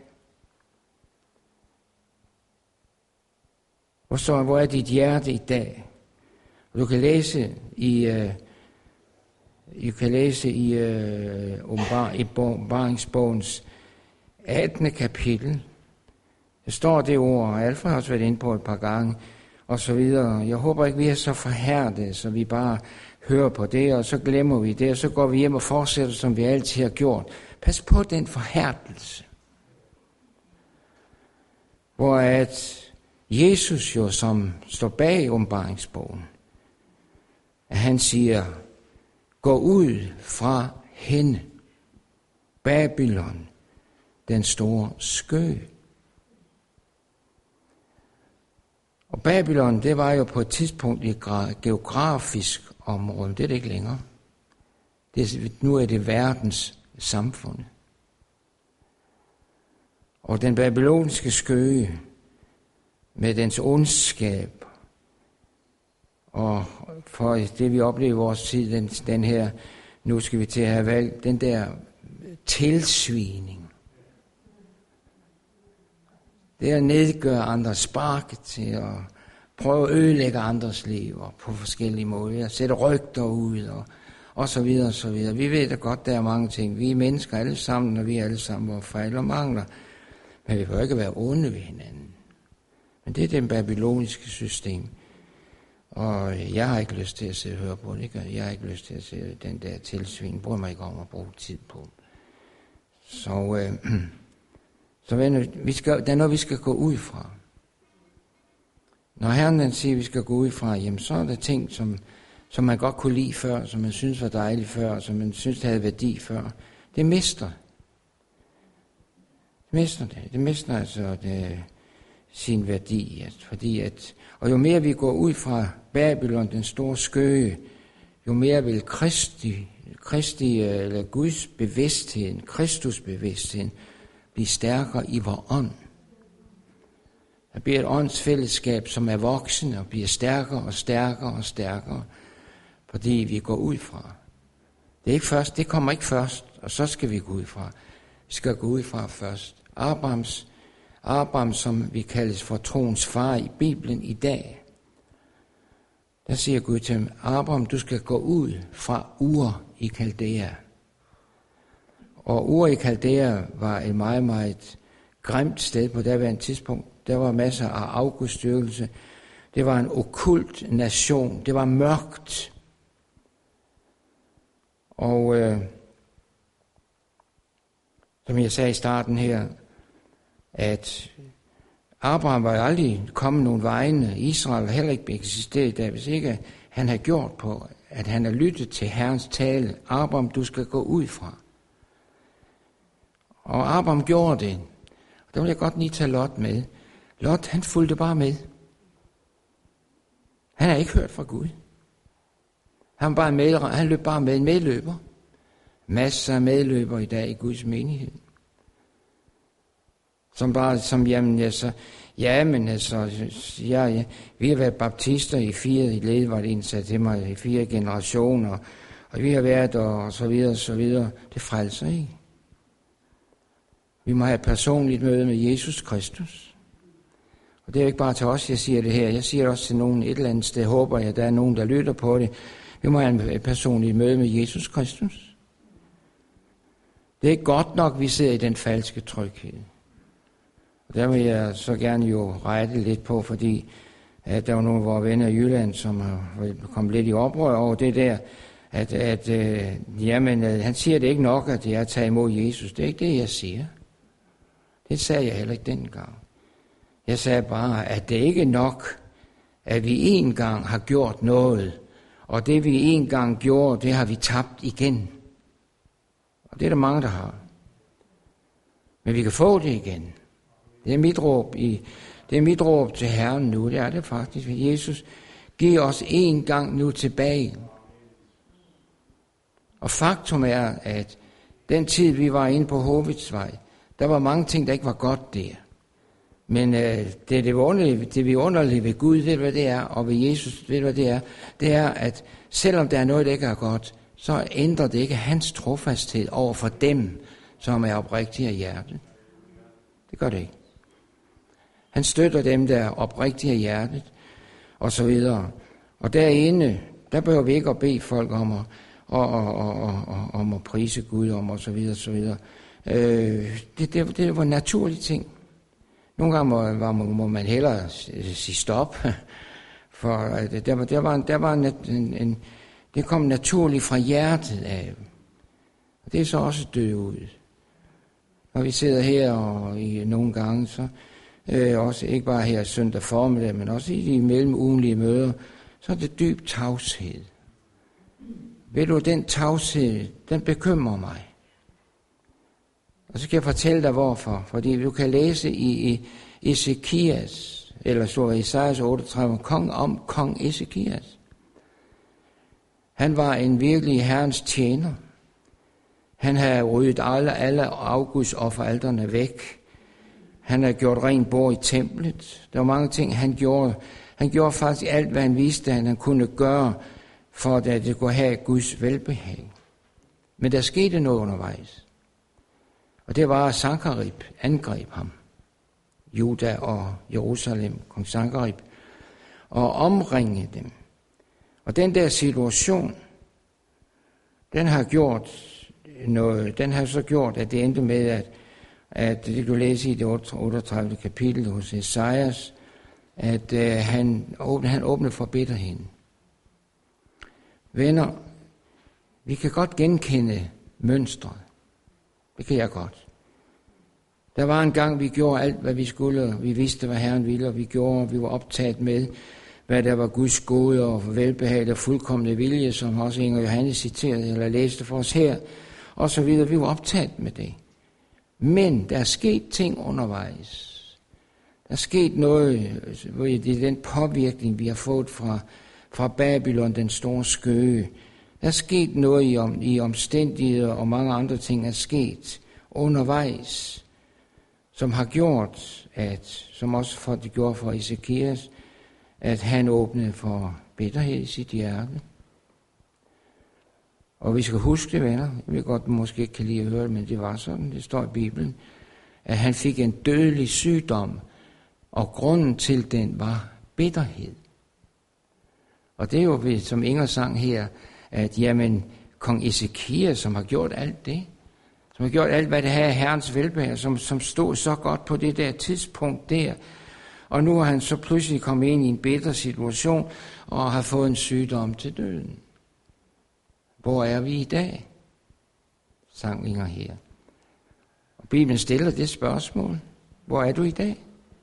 Hvor, står, hvor er dit hjerte i dag? Du kan læse i, uh, du kan læse i, uh, i Åbenbaringsbogens attende kapitel. Der står det ord, og Alfred har også været inde på et par gange, og så videre. Jeg håber ikke, vi er så forhærdede, så vi bare hører på det, og så glemmer vi det, og så går vi hjem og fortsætter, som vi altid har gjort. Pas på den forhærdelse. Hvor at Jesus jo, som står bag Åbenbaringsbogen, at han siger, gå ud fra hende, Babylon, den store skø. Og Babylon, det var jo på et tidspunkt et geografisk område. Det er det ikke længere. Det er, nu er det verdens samfund. Og den babyloniske skøge med dens ondskab, og for det vi oplever i vores tid, den, den her, nu skal vi til at have valgt, den der tilsvining. Det er at nedgøre andres, sparke til at prøve at ødelægge andres liv på forskellige måder, sætte rygter ud og, og så videre og så videre. Vi ved da godt, der er mange ting. Vi er mennesker alle sammen, og vi er alle sammen vores fejl og mangler. Men vi kan ikke være onde ved hinanden. Men det er det babyloniske system. Og jeg har ikke lyst til at se og høre på det. Jeg har ikke lyst til at se den der tilsvin. Bruger mig ikke om at bruge tid på. Så, øh, så venner, vi skal, der er noget, vi skal gå ud fra. Når Herren den siger, at vi skal gå ud fra, jamen så er der ting, som, som man godt kunne lide før, som man synes var dejligt før, som man synes havde værdi før. Det mister. Det mister det. Det mister altså det, sin værdi. At, fordi at, og jo mere vi går ud fra Babylon, den store skøge, jo mere vil Kristi, Kristi eller Guds bevidsthed, Kristus bevidsthed, blive stærkere i vor ånd. Der bliver et åndsfællesskab, som er voksende og bliver stærkere og stærkere og stærkere, fordi vi går ud fra. Det er ikke først, det kommer ikke først, og så skal vi gå ud fra. Vi skal gå ud fra først. Abrahams, Abraham, som vi kaldes for troens far i Bibelen i dag, der siger Gud til ham, Abraham, du skal gå ud fra Ur i Kaldæa. Og Ur i Kaldæa var et meget, meget grimt sted på daværende tidspunkt. Der var masser af afgudstyrkelse. Det var en okkult nation. Det var mørkt. Og øh, som jeg sagde i starten her, at Abraham var aldrig kommet nogen vegne. Israel har heller ikke eksisteret i dag, hvis ikke han har gjort på, at han har lyttet til Herrens tale. Abraham, du skal gå ud fra. Og Abraham gjorde det. Der vil jeg godt lige tage Lot med. Lot, han fulgte bare med. Han har ikke hørt fra Gud. Han, bare med, han løb bare med en medløber. Masser af medløbere i dag i Guds menighed. Som bare, som jamen, altså, ja, men altså, ja, ja, vi har været baptister i fire, i led, var det en sagde til mig, i fire generationer, og vi har været, og så videre, og så videre. Det frelser ikke. Vi må have et personligt møde med Jesus Kristus. Og det er jo ikke bare til os, jeg siger det her. Jeg siger det også til nogen et eller andet sted. Håber jeg, der er nogen, der lytter på det. Vi må have et personligt møde med Jesus Kristus. Det er ikke godt nok, vi sidder i den falske tryghed. Og der vil jeg så gerne jo rette lidt på, fordi at der var nogle af vores venner i Jylland, som har kommet lidt i oprør over det der, at, at øh, jamen, øh, han siger det ikke nok, at jeg tager imod Jesus. Det er ikke det, jeg siger. Det sagde jeg heller ikke dengang. Jeg sagde bare, at det ikke er nok, at vi en gang har gjort noget, og det vi en gang gjorde, det har vi tabt igen. Og det er der mange, der har. Men vi kan få det igen. Det er mit råb, i, det er mit råb til Herren nu. Det er det faktisk. Jesus, giv os en gang nu tilbage. Og faktum er, at Den tid, vi var inde på Hovedsvej, der var mange ting, der ikke var godt der. Men øh, det, det, underlige, det vi underlige ved Gud, ved du hvad det er, og ved Jesus, ved du hvad det er, det er, at selvom der er noget, der ikke er godt, så ændrer det ikke hans trofasthed over for dem, som er oprigtige af hjertet. Det gør det ikke. Han støtter dem, der er oprigtige af hjertet, og så videre. Og derinde, der behøver vi ikke at bede folk om at, og, og, og, og, om at prise Gud om, og så videre, så videre. Øh, det, det, det var naturlige ting. Nogle gange må, må, må man hellere sige stop, for der var, der var, der var en, en, en, det kom naturligt fra hjertet af. Og det er så også død ud. Når vi sidder her og i nogle gange, så øh, også ikke bare her søndag formiddag, men også i de mellemugenlige møder, så er det dyb tavshed. Ved du, den tavshed, den bekymrer mig. Og så kan jeg fortælle dig hvorfor. Fordi du kan læse i, i Ezekias, eller så i Esajas otteogtredive, kong om kong Ezekias. Han var en virkelig herrens tjener. Han havde ryddet alle, alle afgudsofferalterne væk. Han havde gjort rent bord i templet. Der var mange ting, han gjorde. Han gjorde faktisk alt, hvad han vidste, at han kunne gøre, for at det kunne have Guds velbehag. Men der skete noget undervejs. Og det var, at Sankerib angreb ham. Juda og Jerusalem, kong Sankerib, og omringede dem. Og den der situation, den har gjort noget, den har så gjort, at det endte med, at, at det du læser i det otteogtredive kapitel hos Esajas, at øh, han, åbnede, han åbnede for bitterheden. Venner, vi kan godt genkende mønstret. Det kan jeg godt. Der var en gang, vi gjorde alt, hvad vi skulle, og vi vidste, hvad Herren ville, og vi gjorde, og vi var optaget med, hvad der var Guds gode og velbehag og fuldkomne vilje, som også Inger Johannes citerede eller læste for os her, og så videre. Vi var optaget med det. Men der er sket ting undervejs. Der er sket noget, hvor det er den påvirkning, vi har fået fra, fra Babylon, den store skøge. Der er sket noget i, om, i omstændigheder, og mange andre ting er sket undervejs, som har gjort, at, som også for det gjorde for Ezekias, at han åbnede for bitterhed i sit hjerte. Og vi skal huske det, venner. Jeg ved godt, du måske ikke kan lide at høre det, men det var sådan, det står i Bibelen, at han fik en dødelig sygdom, og grunden til den var bitterhed. Og det er jo, som Inger sang her, at jamen, kong Ezekias, som har gjort alt det, som har gjort alt, hvad det her er Herrens velbehag, som, som stod så godt på det der tidspunkt der, og nu er han så pludselig kommet ind i en bitter situation, og har fået en sygdom til døden. Hvor er vi i dag? Sang Inger her. Og Bibelen stiller det spørgsmål. Hvor er du i dag?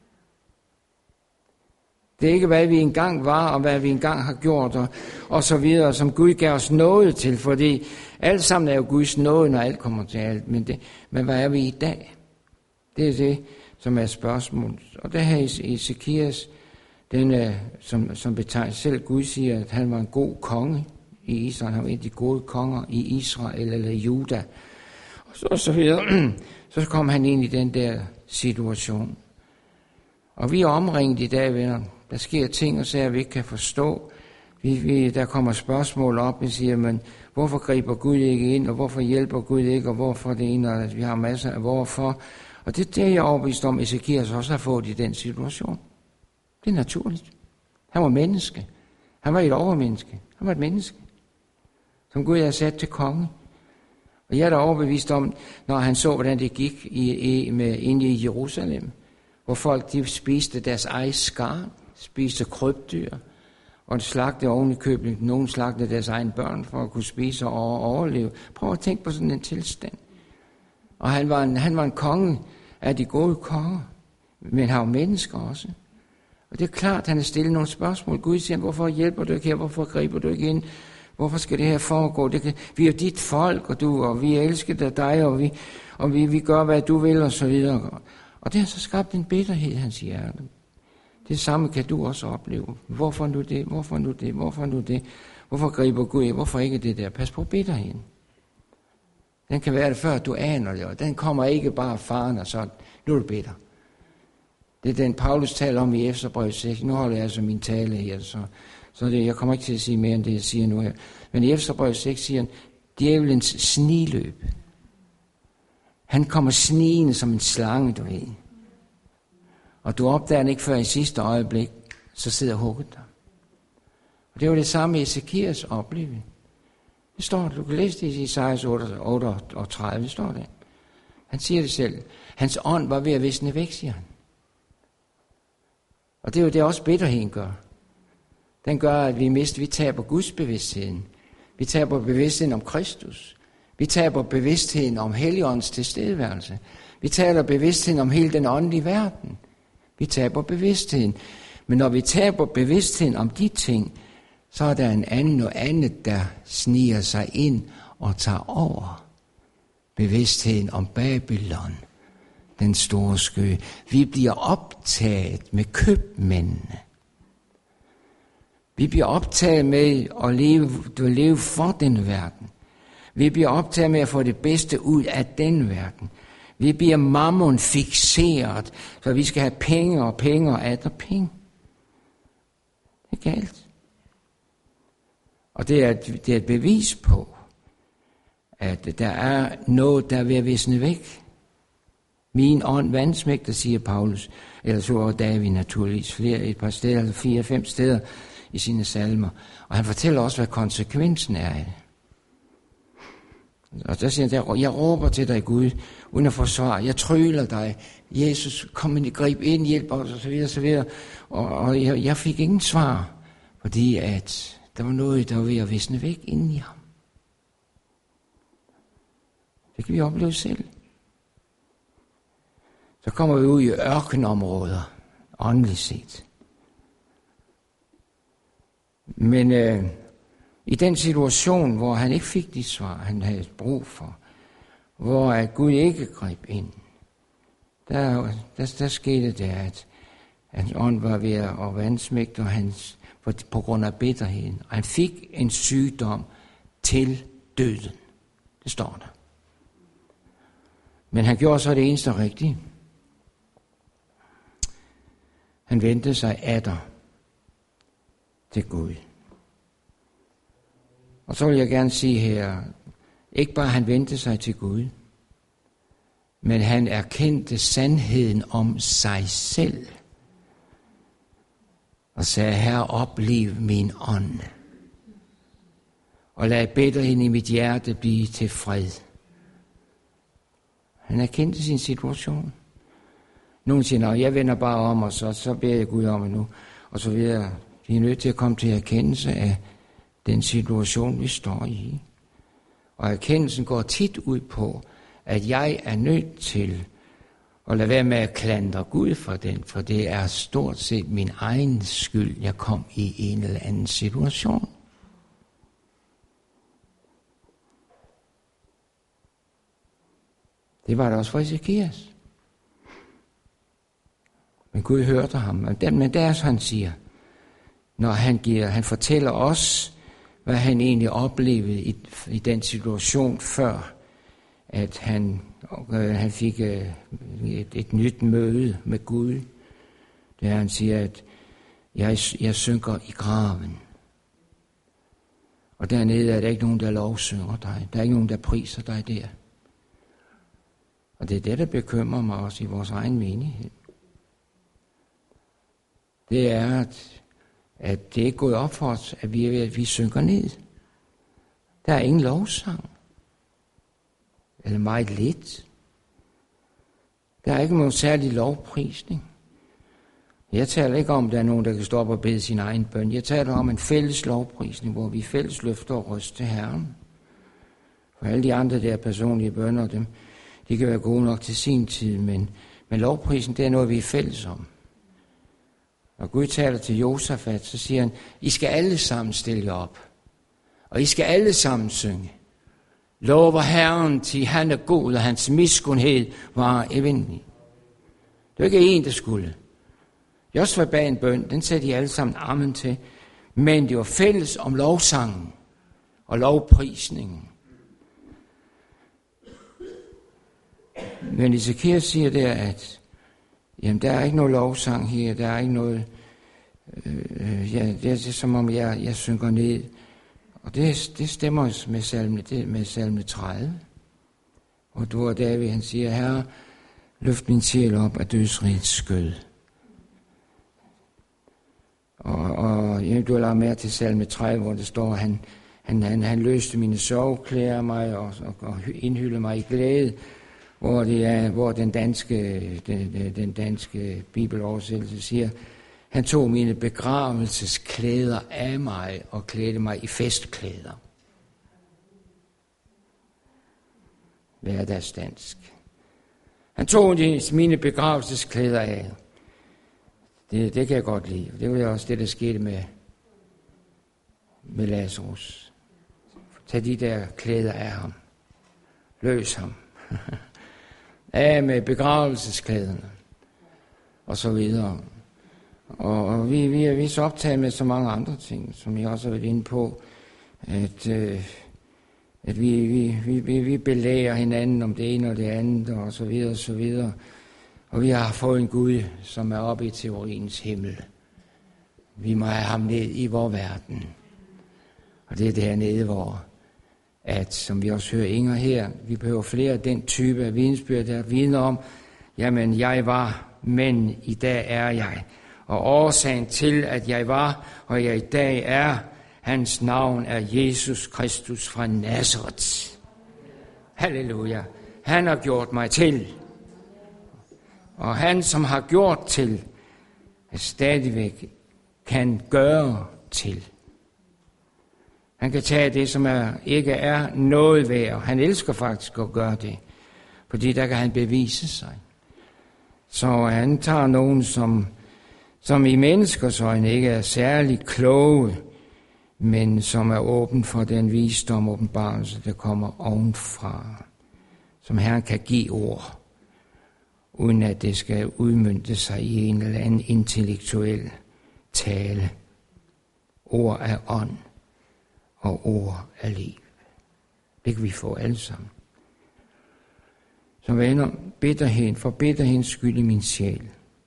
Det er ikke, hvad vi engang var, og hvad vi engang har gjort, og, og så videre, som Gud gav os nåde til, fordi alt sammen er jo Guds nåde, når alt kommer til alt. Men, det, men hvad er vi i dag? Det er det, som er spørgsmålet. Og det her i Ezekias, den er, som, som betegner selv Gud siger, at han var en god konge i Israel. Han var en af de gode konger i Israel eller Juda. Og så, og så videre. Så kom han ind i den der situation. Og vi er omringet i dag, venner. Der sker ting og sager, vi ikke kan forstå. Vi, vi, der kommer spørgsmål op, og siger, men hvorfor griber Gud ikke ind, og hvorfor hjælper Gud ikke, og hvorfor det ene, og vi har masser af hvorfor. Og det er det, jeg er overbevist om, Ezekias også har fået i den situation. Det er naturligt. Han var menneske. Han var et overmenneske. Han var et menneske, som Gud havde sat til konge. Og jeg er da overbevist om, når han så, hvordan det gik i, i, med, inde i Jerusalem, hvor folk de spiste deres eget skarn, spiste krybdyr, og slagte oven i købet. Nogen slagte deres egen børn for at kunne spise og overleve. Prøv at tænke på sådan en tilstand. Og han var en, han var en konge af de gode konger, men han var mennesker også. Og det er klart, at han har stillet nogle spørgsmål. Gud siger, hvorfor hjælper du ikke her? Hvorfor griber du ikke ind? Hvorfor skal det her foregå? Det kan, vi er dit folk, og du, og vi elsker dig, og vi, og vi, vi gør, hvad du vil, og så videre. Og det har så skabt en bitterhed i hans hjerte. Det samme kan du også opleve. Hvorfor nu det? Hvorfor nu det? Hvorfor nu det? Hvorfor griber Gud? Hvorfor ikke det der? Pas på bitterheden. Den kan være det før, du aner det, og den kommer ikke bare af faren og så, nu er du bitter. Det er den, Paulus taler om i Efeserbrevet seks. Nu holder jeg altså min tale her, så, så det, jeg kommer ikke til at sige mere end det, jeg siger nu her. Men i Efeserbrevet seks siger han, djævelens sniløb. Han kommer snigende som en slange, du ved. Og du opdager den ikke før i sidste øjeblik, så sidder hugget der. Og det var det samme i Ezekias oplevelse. Det står, du kan læse det i Esajas otteogtredive, det står det. Han siger det selv. Hans ånd var ved at visne væk, siger han. Og det er jo det også bitterheden gør. Den gør, at vi mister, vi taber Guds bevidstheden. Vi taber bevidstheden om Kristus. Vi taber bevidstheden om Helligåndens tilstedeværelse. Vi taber bevidstheden om hele den åndelige verden. Vi taber bevidstheden. Men når vi taber bevidstheden om de ting, så er der en anden og andet, der sniger sig ind og tager over. Bevidstheden om Babylon, den store skø. Vi bliver optaget med købmændene. Vi bliver optaget med at leve, at leve for den verden. Vi bliver optaget med at få det bedste ud af den verden. Vi bliver mammon fixeret, så vi skal have penge og penge og atter penge. Det er galt. Og det er, et, det er et bevis på, at der er noget, der er ved at visne væk. Min ånd vandsmægter, siger Paulus, eller så var David naturligvis flere, et par steder, eller fire, fem steder i sine salmer. Og han fortæller også, hvad konsekvensen er af det. Og der siger han, jeg råber til dig, Gud, uden at få svar. Jeg tryller dig. Jesus, kom ind, grib ind, hjælp os, og så videre, så videre. Og, og jeg, jeg fik ingen svar, fordi at der var noget, der var ved at visne væk inden i ham. Det kan vi opleve selv. Så kommer vi ud i ørkenområder, åndeligt set. Men øh, i den situation, hvor han ikke fik de svar, han havde brug for, hvor at Gud ikke greb ind, der, der, der skete det, at hans ånd var ved at vandsmægte, og hans, på, på grund af bitterheden. Og han fik en sygdom til døden. Det står der. Men han gjorde så det eneste rigtige. Han vendte sig atter til Gud. Og så vil jeg gerne sige her, ikke bare han vendte sig til Gud, men han erkendte sandheden om sig selv. Og sagde, Herre, opliv min ånd. Og lad bitterheden i mit hjerte blive til fred. Han erkendte sin situation. Nogen siger, jeg vender bare om, og så, så beder jeg Gud om det nu. Og så videre. Vi er nødt til at komme til erkendelse af den situation, vi står i. Og erkendelsen går tit ud på, at jeg er nødt til at lade være med at klandre Gud for den, for det er stort set min egen skyld, jeg kom i en eller anden situation. Det var det også for Ezekias. Men Gud hørte ham. Men der er så han siger, når han giver, han fortæller os, hvad han egentlig oplevede i, i den situation før, at han, øh, han fik øh, et, et nyt møde med Gud. Der han siger, at jeg, jeg synker i graven. Og dernede er der ikke nogen, der lovsynger dig. Der er ikke nogen, der priser dig der. Og det er det, der bekymrer mig også i vores egen menighed. Det er, at, at det er gået op for os, at vi, at vi synker ned. Der er ingen lovsang. Eller meget lidt. Der er ikke nogen særlig lovprisning. Jeg taler ikke om, at der er nogen, der kan stå op og bede sin egen bøn. Jeg taler om en fælles lovprisning, hvor vi fælles løfter og ryster til Herren. For alle de andre der personlige bønner, dem, de kan være gode nok til sin tid, men, men lovprisen, det er noget, vi er fælles om. Når Gud taler til Josafat, så siger han, I skal alle sammen stille jer op, og I skal alle sammen synge. Lover Herren til, han er god, og hans miskundhed var evindelig. Det var ikke en, der skulle. Josva bag en bøn, den sagde de alle sammen amen til, men det var fælles om lovsangen og lovprisningen. Men Ezekiel siger der, at jamen, der er ikke noget lovsang her, der er ikke noget, øh, ja, det er som om jeg, jeg synker ned. Og det, det stemmer med salme, det, med salme tredive. Og du og David, han siger, Herre, løft min sjæl op af dødsrigets skød. Og, og ja, du har lagt mærke til salme tredive, hvor det står, han, han, han, han løste mine sorgklæder af mig og, og, og indhyldede mig i glæde, hvor, det er, hvor den danske, den, den danske bibeloversættelse siger, han tog mine begravelsesklæder af mig og klædte mig i festklæder. Hverdagsdansk. Han tog mine begravelsesklæder af. Det, det kan jeg godt lide. Det var også det, der skete med, med Lazarus. Tag de der klæder af ham. Løs ham. Af med begravelsesklæderne. Og så videre. Og, og vi, vi, er, vi er så optaget med så mange andre ting, som jeg også har været inde på, at, øh, at vi, vi, vi, vi belæger hinanden om det ene og det andet, og så videre og så videre. Og vi har fået en Gud, som er oppe i teoriens himmel. Vi må have ham ned i vor verden. Og det er dernede, hvor, at, som vi også hører Inger her, vi behøver flere af den type af vidensbyrd, der vidner om, jamen jeg var, men i dag er jeg. Og årsagen til, at jeg var, og jeg i dag er, hans navn er Jesus Kristus fra Nazareth. Halleluja. Han har gjort mig til. Og han, som har gjort til, stadigvæk kan gøre til. Han kan tage det, som er, ikke er noget værd. Han elsker faktisk at gøre det, fordi der kan han bevise sig. Så han tager nogen, som, som i menneskers øjne ikke er særlig kloge, men som er åben for den visdom og åbenbarelse, der kommer ovenfra. Som Herren kan give ord, uden at det skal udmønte sig i en eller anden intellektuel tale. Ord af ånd og ord af liv. Det kan vi få alle sammen. Så venner, bitterheden, for bitterhedens skyld i min sjæl.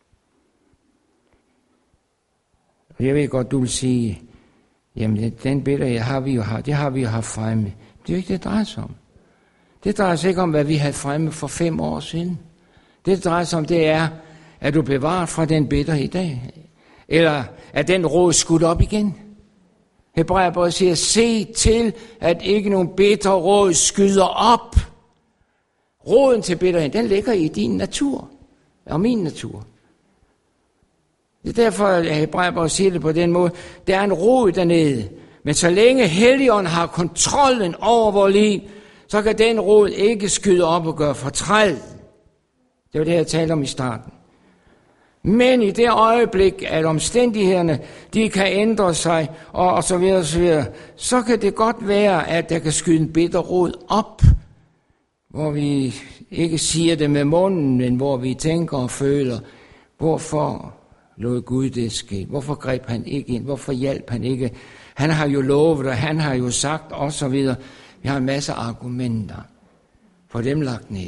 Og jeg ved godt, du vil sige, jamen den bitterhed har vi jo haft, det har vi jo haft fremme. Det er jo ikke det, det drejer sig om. Det drejer sig ikke om, hvad vi havde fremme for fem år siden. Det, det drejer sig om, det er, at du bevaret fra den bitterhed i dag. Eller er den råd skudt op igen? Hebræerbrevet siger, se til, at ikke nogen bitter råd skyder op. Råden til bitterhed, den ligger i din natur, og min natur. Det er derfor, at Hebræerbrevet siger det på den måde. Der er en rod dernede, men så længe Helligånden har kontrollen over vores liv, så kan den rod ikke skyde op og gøre fortræd. Det var det, jeg talte om i starten. Men i det øjeblik, at omstændighederne, de kan ændre sig, og, og så videre, og så videre, så kan det godt være, at der kan skyde en bitter rod op, hvor vi ikke siger det med munden, men hvor vi tænker og føler, hvorfor lod Gud det ske? Hvorfor greb han ikke ind? Hvorfor hjalp han ikke? Han har jo lovet, og han har jo sagt, og så videre. Vi har en masse argumenter. Få dem lagt ned.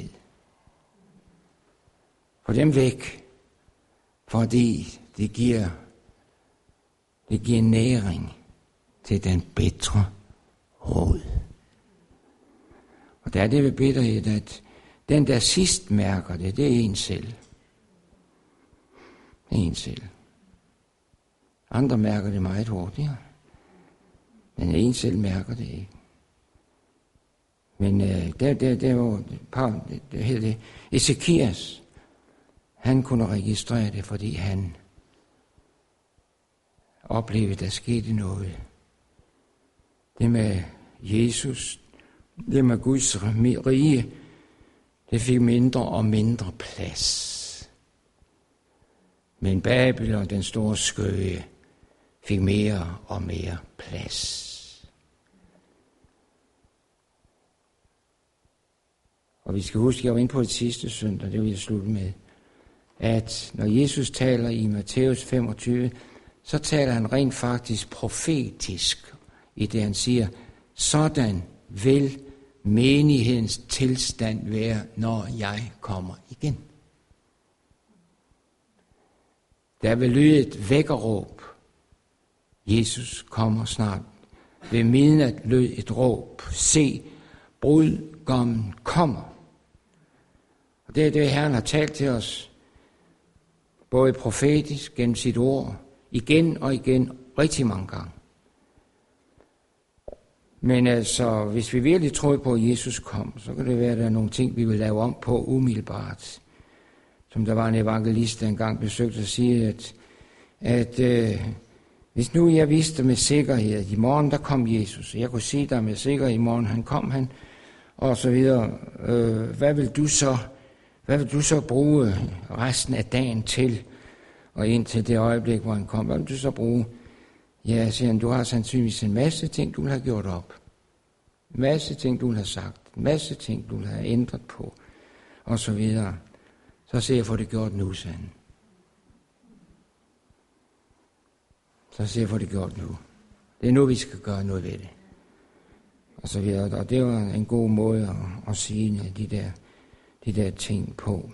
Få dem væk. Fordi det giver, det giver næring til den bitre råd. Og der er det ved bitterhed, at den, der sidst mærker det, det er en selv. Det er en selv. Andre mærker det meget hurtigt, men en selv mærker det ikke. Men øh, der, der, der var par, det, det hedder det, Ezekias, han kunne registrere det, fordi han oplevede, at der skete noget. Det med Jesus, det med Guds rige, det fik mindre og mindre plads. Men Babylon, den store skøge, fik mere og mere plads. Og vi skal huske, jeg var inde på det sidste søndag, det vil jeg slutte med, at når Jesus taler i Matthæus femogtyve, så taler han rent faktisk profetisk i det, han siger, sådan vil menighedens tilstand være, når jeg kommer igen? Der vil lyde et vækkerråb. Jesus kommer snart. Ved midnat lød et råb. Se, brudgommen kommer. Og det er det, Herren har talt til os, både profetisk, gennem sit ord, igen og igen, rigtig mange gange. Men altså, hvis vi virkelig tror på, at Jesus kom, så kan det være, at der er nogle ting, vi vil lave om på umiddelbart. Som der var en evangelist, der engang besøgte at sige, at, at øh, hvis nu jeg vidste med sikkerhed, at i morgen der kom Jesus, og jeg kunne sige dig med sikkerhed, at i morgen han kom han, og så videre, øh, hvad vil du så, hvad vil du så bruge resten af dagen til, og indtil det øjeblik, hvor han kom, hvad vil du så bruge? Ja, siger han, du har sandsynligvis en masse ting, du vil have gjort op. En masse ting, du vil have sagt. En masse ting, du vil have ændret på. Og så videre. Så ser jeg, for det gjort nu, sagde han. Så ser jeg, for det gjort nu. Det er nu, vi skal gøre noget ved det. Og så videre. Og det var en god måde at, at sige de der, de der ting på.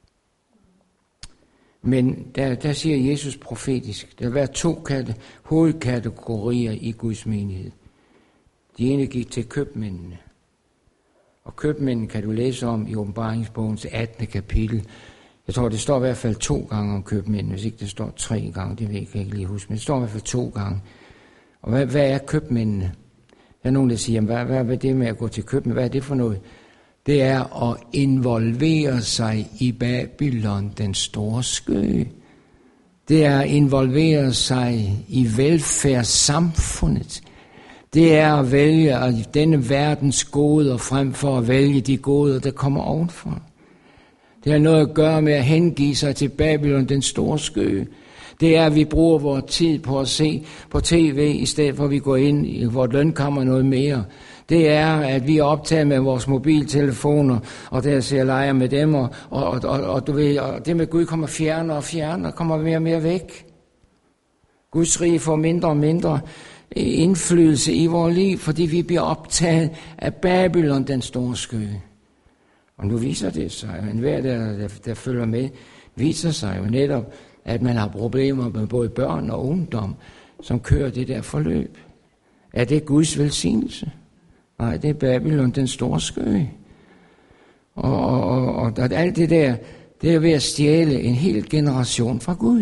Men der, der siger Jesus profetisk, der vil være to kate, hovedkategorier i Guds menighed. De ene gik til købmændene. Og købmændene kan du læse om i Åbenbaringsbogens attende kapitel. Jeg tror, det står i hvert fald to gange om købmændene, hvis ikke det står tre gange, det ved jeg ikke lige huske, men det står i hvert fald to gange. Og hvad, hvad er købmændene? Der er nogen, der siger, hvad, hvad, hvad er det med at gå til købmænd? Hvad er det for noget? Det er at involvere sig i Babylon, den store skø. Det er at involvere sig i velfærdssamfundet. Det er at vælge at denne verdens goder frem for at vælge de goder, der kommer ovenfra. Det har noget at gøre med at hengive sig til Babylon, den store skø. Det er, at vi bruger vores tid på at se på tv, i stedet for at vi går ind i vores lønkammer noget mere. Det er, at vi er optaget med vores mobiltelefoner, og der ser leger med dem, og, og, og, og, du ved, og det med Gud kommer fjernere og fjernere, kommer mere og mere væk. Guds rige får mindre og mindre indflydelse i vores liv, fordi vi bliver optaget af Babylon, den store skø. Og nu viser det sig, at enhver, der, der, der følger med, viser sig jo netop, at man har problemer med både børn og ungdom, som kører det der forløb. Er det Guds velsignelse? Nej, det er Babylon, den store skø. Og, og, og, og alt det der, det er ved at stjæle en hel generation fra Gud.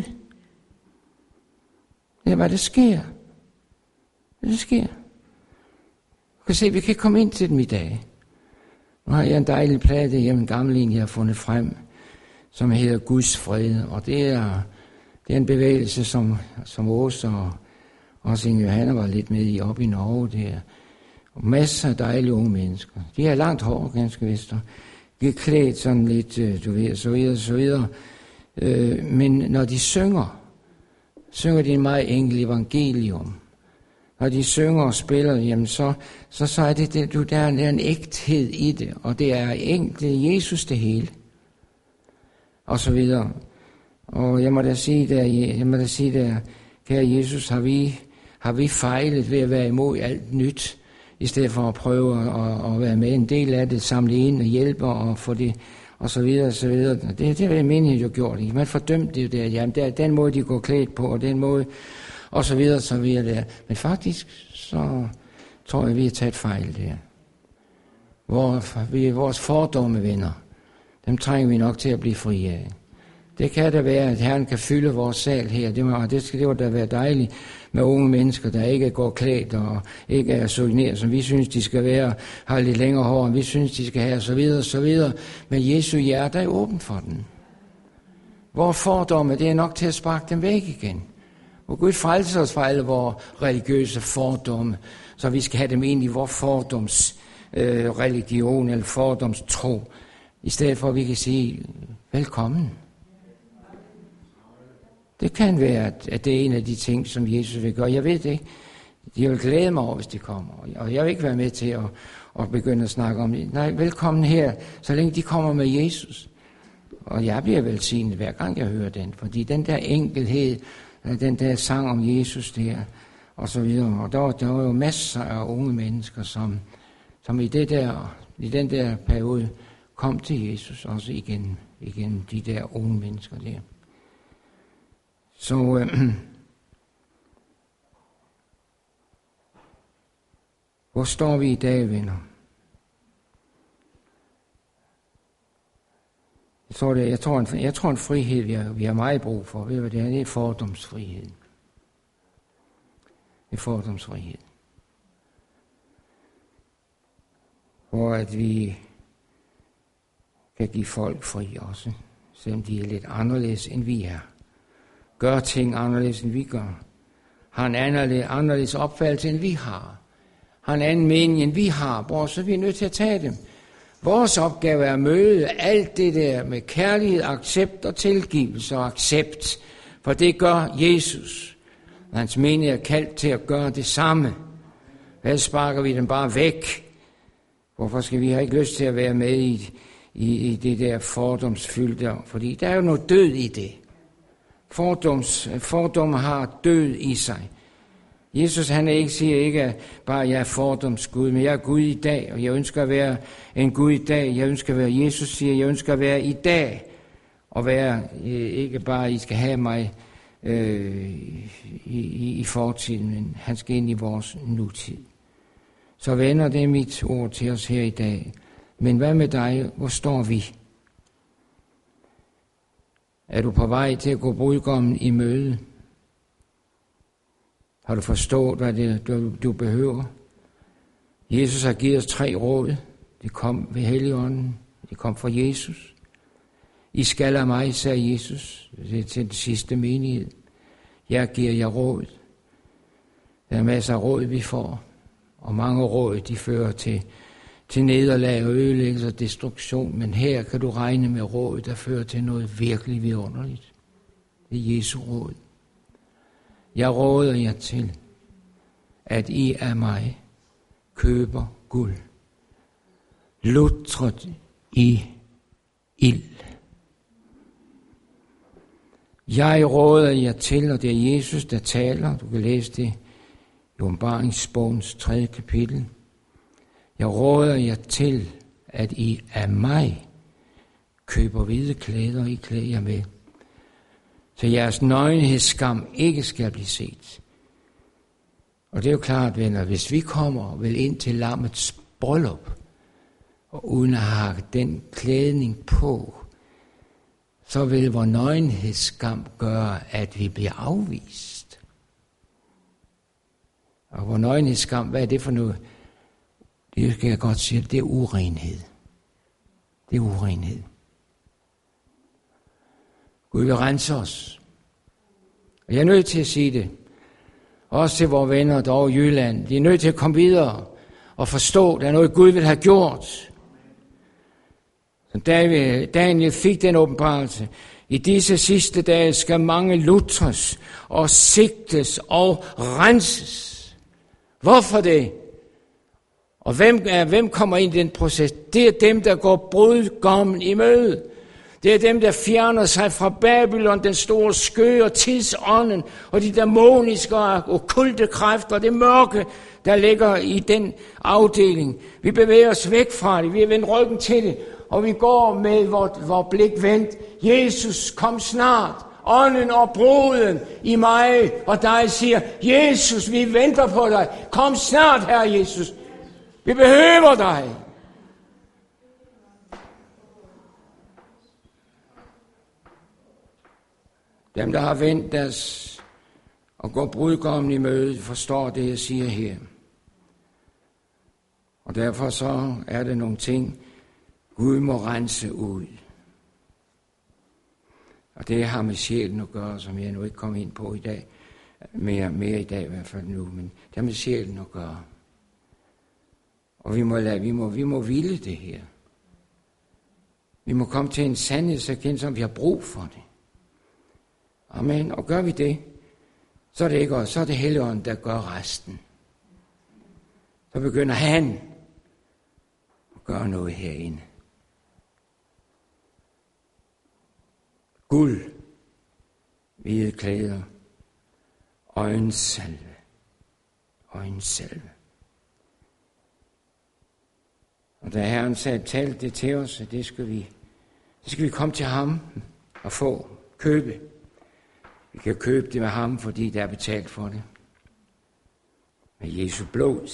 Det er, hvad der sker. Hvad der sker. Du kan se, vi kan ikke komme ind til dem i dag. Nu har jeg en dejlig plade hjemme, en gammel en, jeg har fundet frem, som hedder Guds fred. Og det er, det er en bevægelse, som, som Åse og også Inge Johanna var lidt med i op i Norge der. Og masser af dejlige unge mennesker. De har langt hår, ganske vist. De er klædt sådan lidt, du ved, så videre, så videre. Øh, men når de synger, synger de en meget enkel evangelium. Når de synger og spiller, jamen så, så, så er det, det, der er en ægthed i det, og det er enkelt Jesus det hele. Og så videre. Og jeg må da sige der, jeg må da sige der, kære Jesus, har vi, har vi fejlet ved at være imod alt nyt, i stedet for at prøve at, at være med en del af det, samle ind og hjælpe og få det, og så videre, og så videre. Det, det har menigheden jo gjort. Ikke? Man fordømte det der, jamen der, den måde, de går klædt på, og den måde, og så videre, så videre der. Men faktisk, så tror jeg, vi har taget fejl der. Hvor, vi, vores fordomme, venner, dem trænger vi nok til at blive fri af. Det kan da være, at Herren kan fylde vores sal her. Det, må, det skal det jo da være dejligt med unge mennesker, der ikke går klædt og ikke er soigneret, som vi synes, de skal være, har lidt længere hår, end vi synes, de skal have, og så videre, og så videre. Men Jesu hjerte er åbent for den. Vores fordomme, det er nok til at sparke dem væk igen. Og Gud frelser os fra alle vores religiøse fordomme, så vi skal have dem ind i vores fordoms øh, religion eller fordoms tro, i stedet for at vi kan sige, velkommen. Det kan være, at det er en af de ting, som Jesus vil gøre. Jeg ved det ikke. Jeg vil glæde mig over, hvis de kommer. Og jeg vil ikke være med til at, at begynde at snakke om det. Nej, velkommen her, så længe de kommer med Jesus. Og jeg bliver velsignet hver gang, jeg hører den. Fordi den der enkelhed, den der sang om Jesus der, og så videre. Og der var, der var jo masser af unge mennesker, som, som i, det der, i den der periode kom til Jesus, også igen, igen de der unge mennesker der. Så øh, hvor står vi i dag, venner? Jeg tror, det, jeg tror, en, jeg tror en frihed, vi har, vi har meget brug for. Ved du hvad det er? Det er fordomsfrihed. Det er fordomsfrihed. Hvor at vi kan give folk fri også, selvom de er lidt anderledes, end vi er. Gør ting anderledes, end vi gør. Har en anderledes, anderledes opfattelse, end vi har. Har en anden mening, end vi har. Bror, så er vi nødt til at tage dem. Vores opgave er at møde alt det der med kærlighed, accept og tilgivelse og accept. For det gør Jesus. Hans mening er kaldt til at gøre det samme. Ellers sparker vi dem bare væk. Hvorfor skal vi have ikke lyst til at være med i, i, i det der fordomsfyldte? Fordi der er jo noget død i det. Fordoms, fordom har død i sig. Jesus han ikke, siger ikke at bare, at jeg er fordomsgud, men jeg er Gud i dag, og jeg ønsker at være en Gud i dag. Jeg ønsker at være, Jesus siger, jeg ønsker at være i dag, og være ikke bare, I skal have mig øh, i, i, i fortiden, men han skal ind i vores nutid. Så venner, det er mit ord til os her i dag. Men hvad med dig? Hvor står vi? Er du på vej til at gå brudgommen i møde? Har du forstået, hvad det, du, du behøver? Jesus har givet os tre råd. Det kom ved Helligånden. Det kom fra Jesus. I skal af mig, sagde Jesus. Det er til den sidste menighed. Jeg giver jer råd. Der er masser af råd, vi får. Og mange råd, de fører til, til nederlag og ødelæggelse og destruktion. Men her kan du regne med råd, der fører til noget virkelig vidunderligt. Det er Jesu råd. Jeg råder jer til, at I af mig køber guld, lutret i ild. Jeg råder jer til, og det er Jesus, der taler. Du kan læse det i Åbenbaringsbogens tredje kapitel. Jeg råder jer til, at I af mig køber hvide klæder, I klæder jer med, så jeres nøgenhedsskam ikke skal blive set. Og det er jo klart, venner, hvis vi kommer vel ind til lammets bryllup, og uden at have den klædning på, så vil vores nøgenhedsskam gøre, at vi bliver afvist. Og vores nøgenhedsskam, hvad er det for noget? Det skal jeg godt sige, det er urenhed. Det er urenhed. Gud vil rense os. Og jeg er nødt til at sige det. Også til vores venner derovre i Jylland. De er nødt til at komme videre og forstå, at der er noget Gud vil have gjort. Så Daniel fik den åbenbarelse. I disse sidste dage skal mange lutres og sigtes og renses. Hvorfor det? Og hvem, er, hvem kommer ind i den proces? Det er dem, der går brudgommen i møde. Det er dem, der fjerner sig fra Babylon, den store skø og tidsånden, og de dæmoniske og okkulte kræfter, det mørke, der ligger i den afdeling. Vi bevæger os væk fra det, vi har vendt ryggen til det, og vi går med vores, vores blik vendt. Jesus, kom snart. Ånden og bruden i mig og dig siger, Jesus, vi venter på dig. Kom snart, Herre Jesus. Vi behøver dig. Dem, der har vendt deres og går brudgommen i møde, forstår det, jeg siger her. Og derfor så er det nogle ting, Gud må rense ud. Og det har med sjælen at gøre, som jeg nu ikke kommer ind på i dag. Mere, mere i dag i hvert fald nu, men det har med sjælen at gøre. Og vi må, lade, vi må, vi må ville det her. Vi må komme til en sandhedserkendelse, som vi har brug for det. Amen. Og gør vi det, så er det ikke os, så er det Helligånden, der gør resten. Så begynder han at gøre noget herinde. Guld, hvide klæder, øjensalve, øjensalve. Og da Herren sagde, talte det til os, at det skal vi, det skal vi komme til ham og få, købe. Vi kan købe det med ham, fordi der er betalt for det. Med Jesu blod.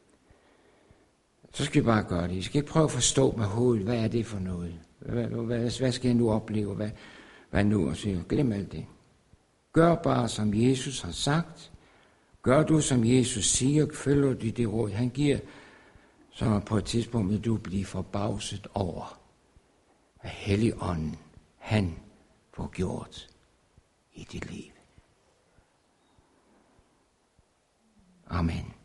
Så skal vi bare gøre det. Vi skal ikke prøve at forstå med hovedet, hvad er det for noget? Hvad, hvad, hvad skal jeg nu opleve? Hvad, hvad nu? Og så glem alt det. Gør bare, som Jesus har sagt. Gør du, som Jesus siger. Følger du det råd, han giver. Så på et tidspunkt vil du blive forbavset over, hvad Helligånden, han får gjort i dit liv. Amen.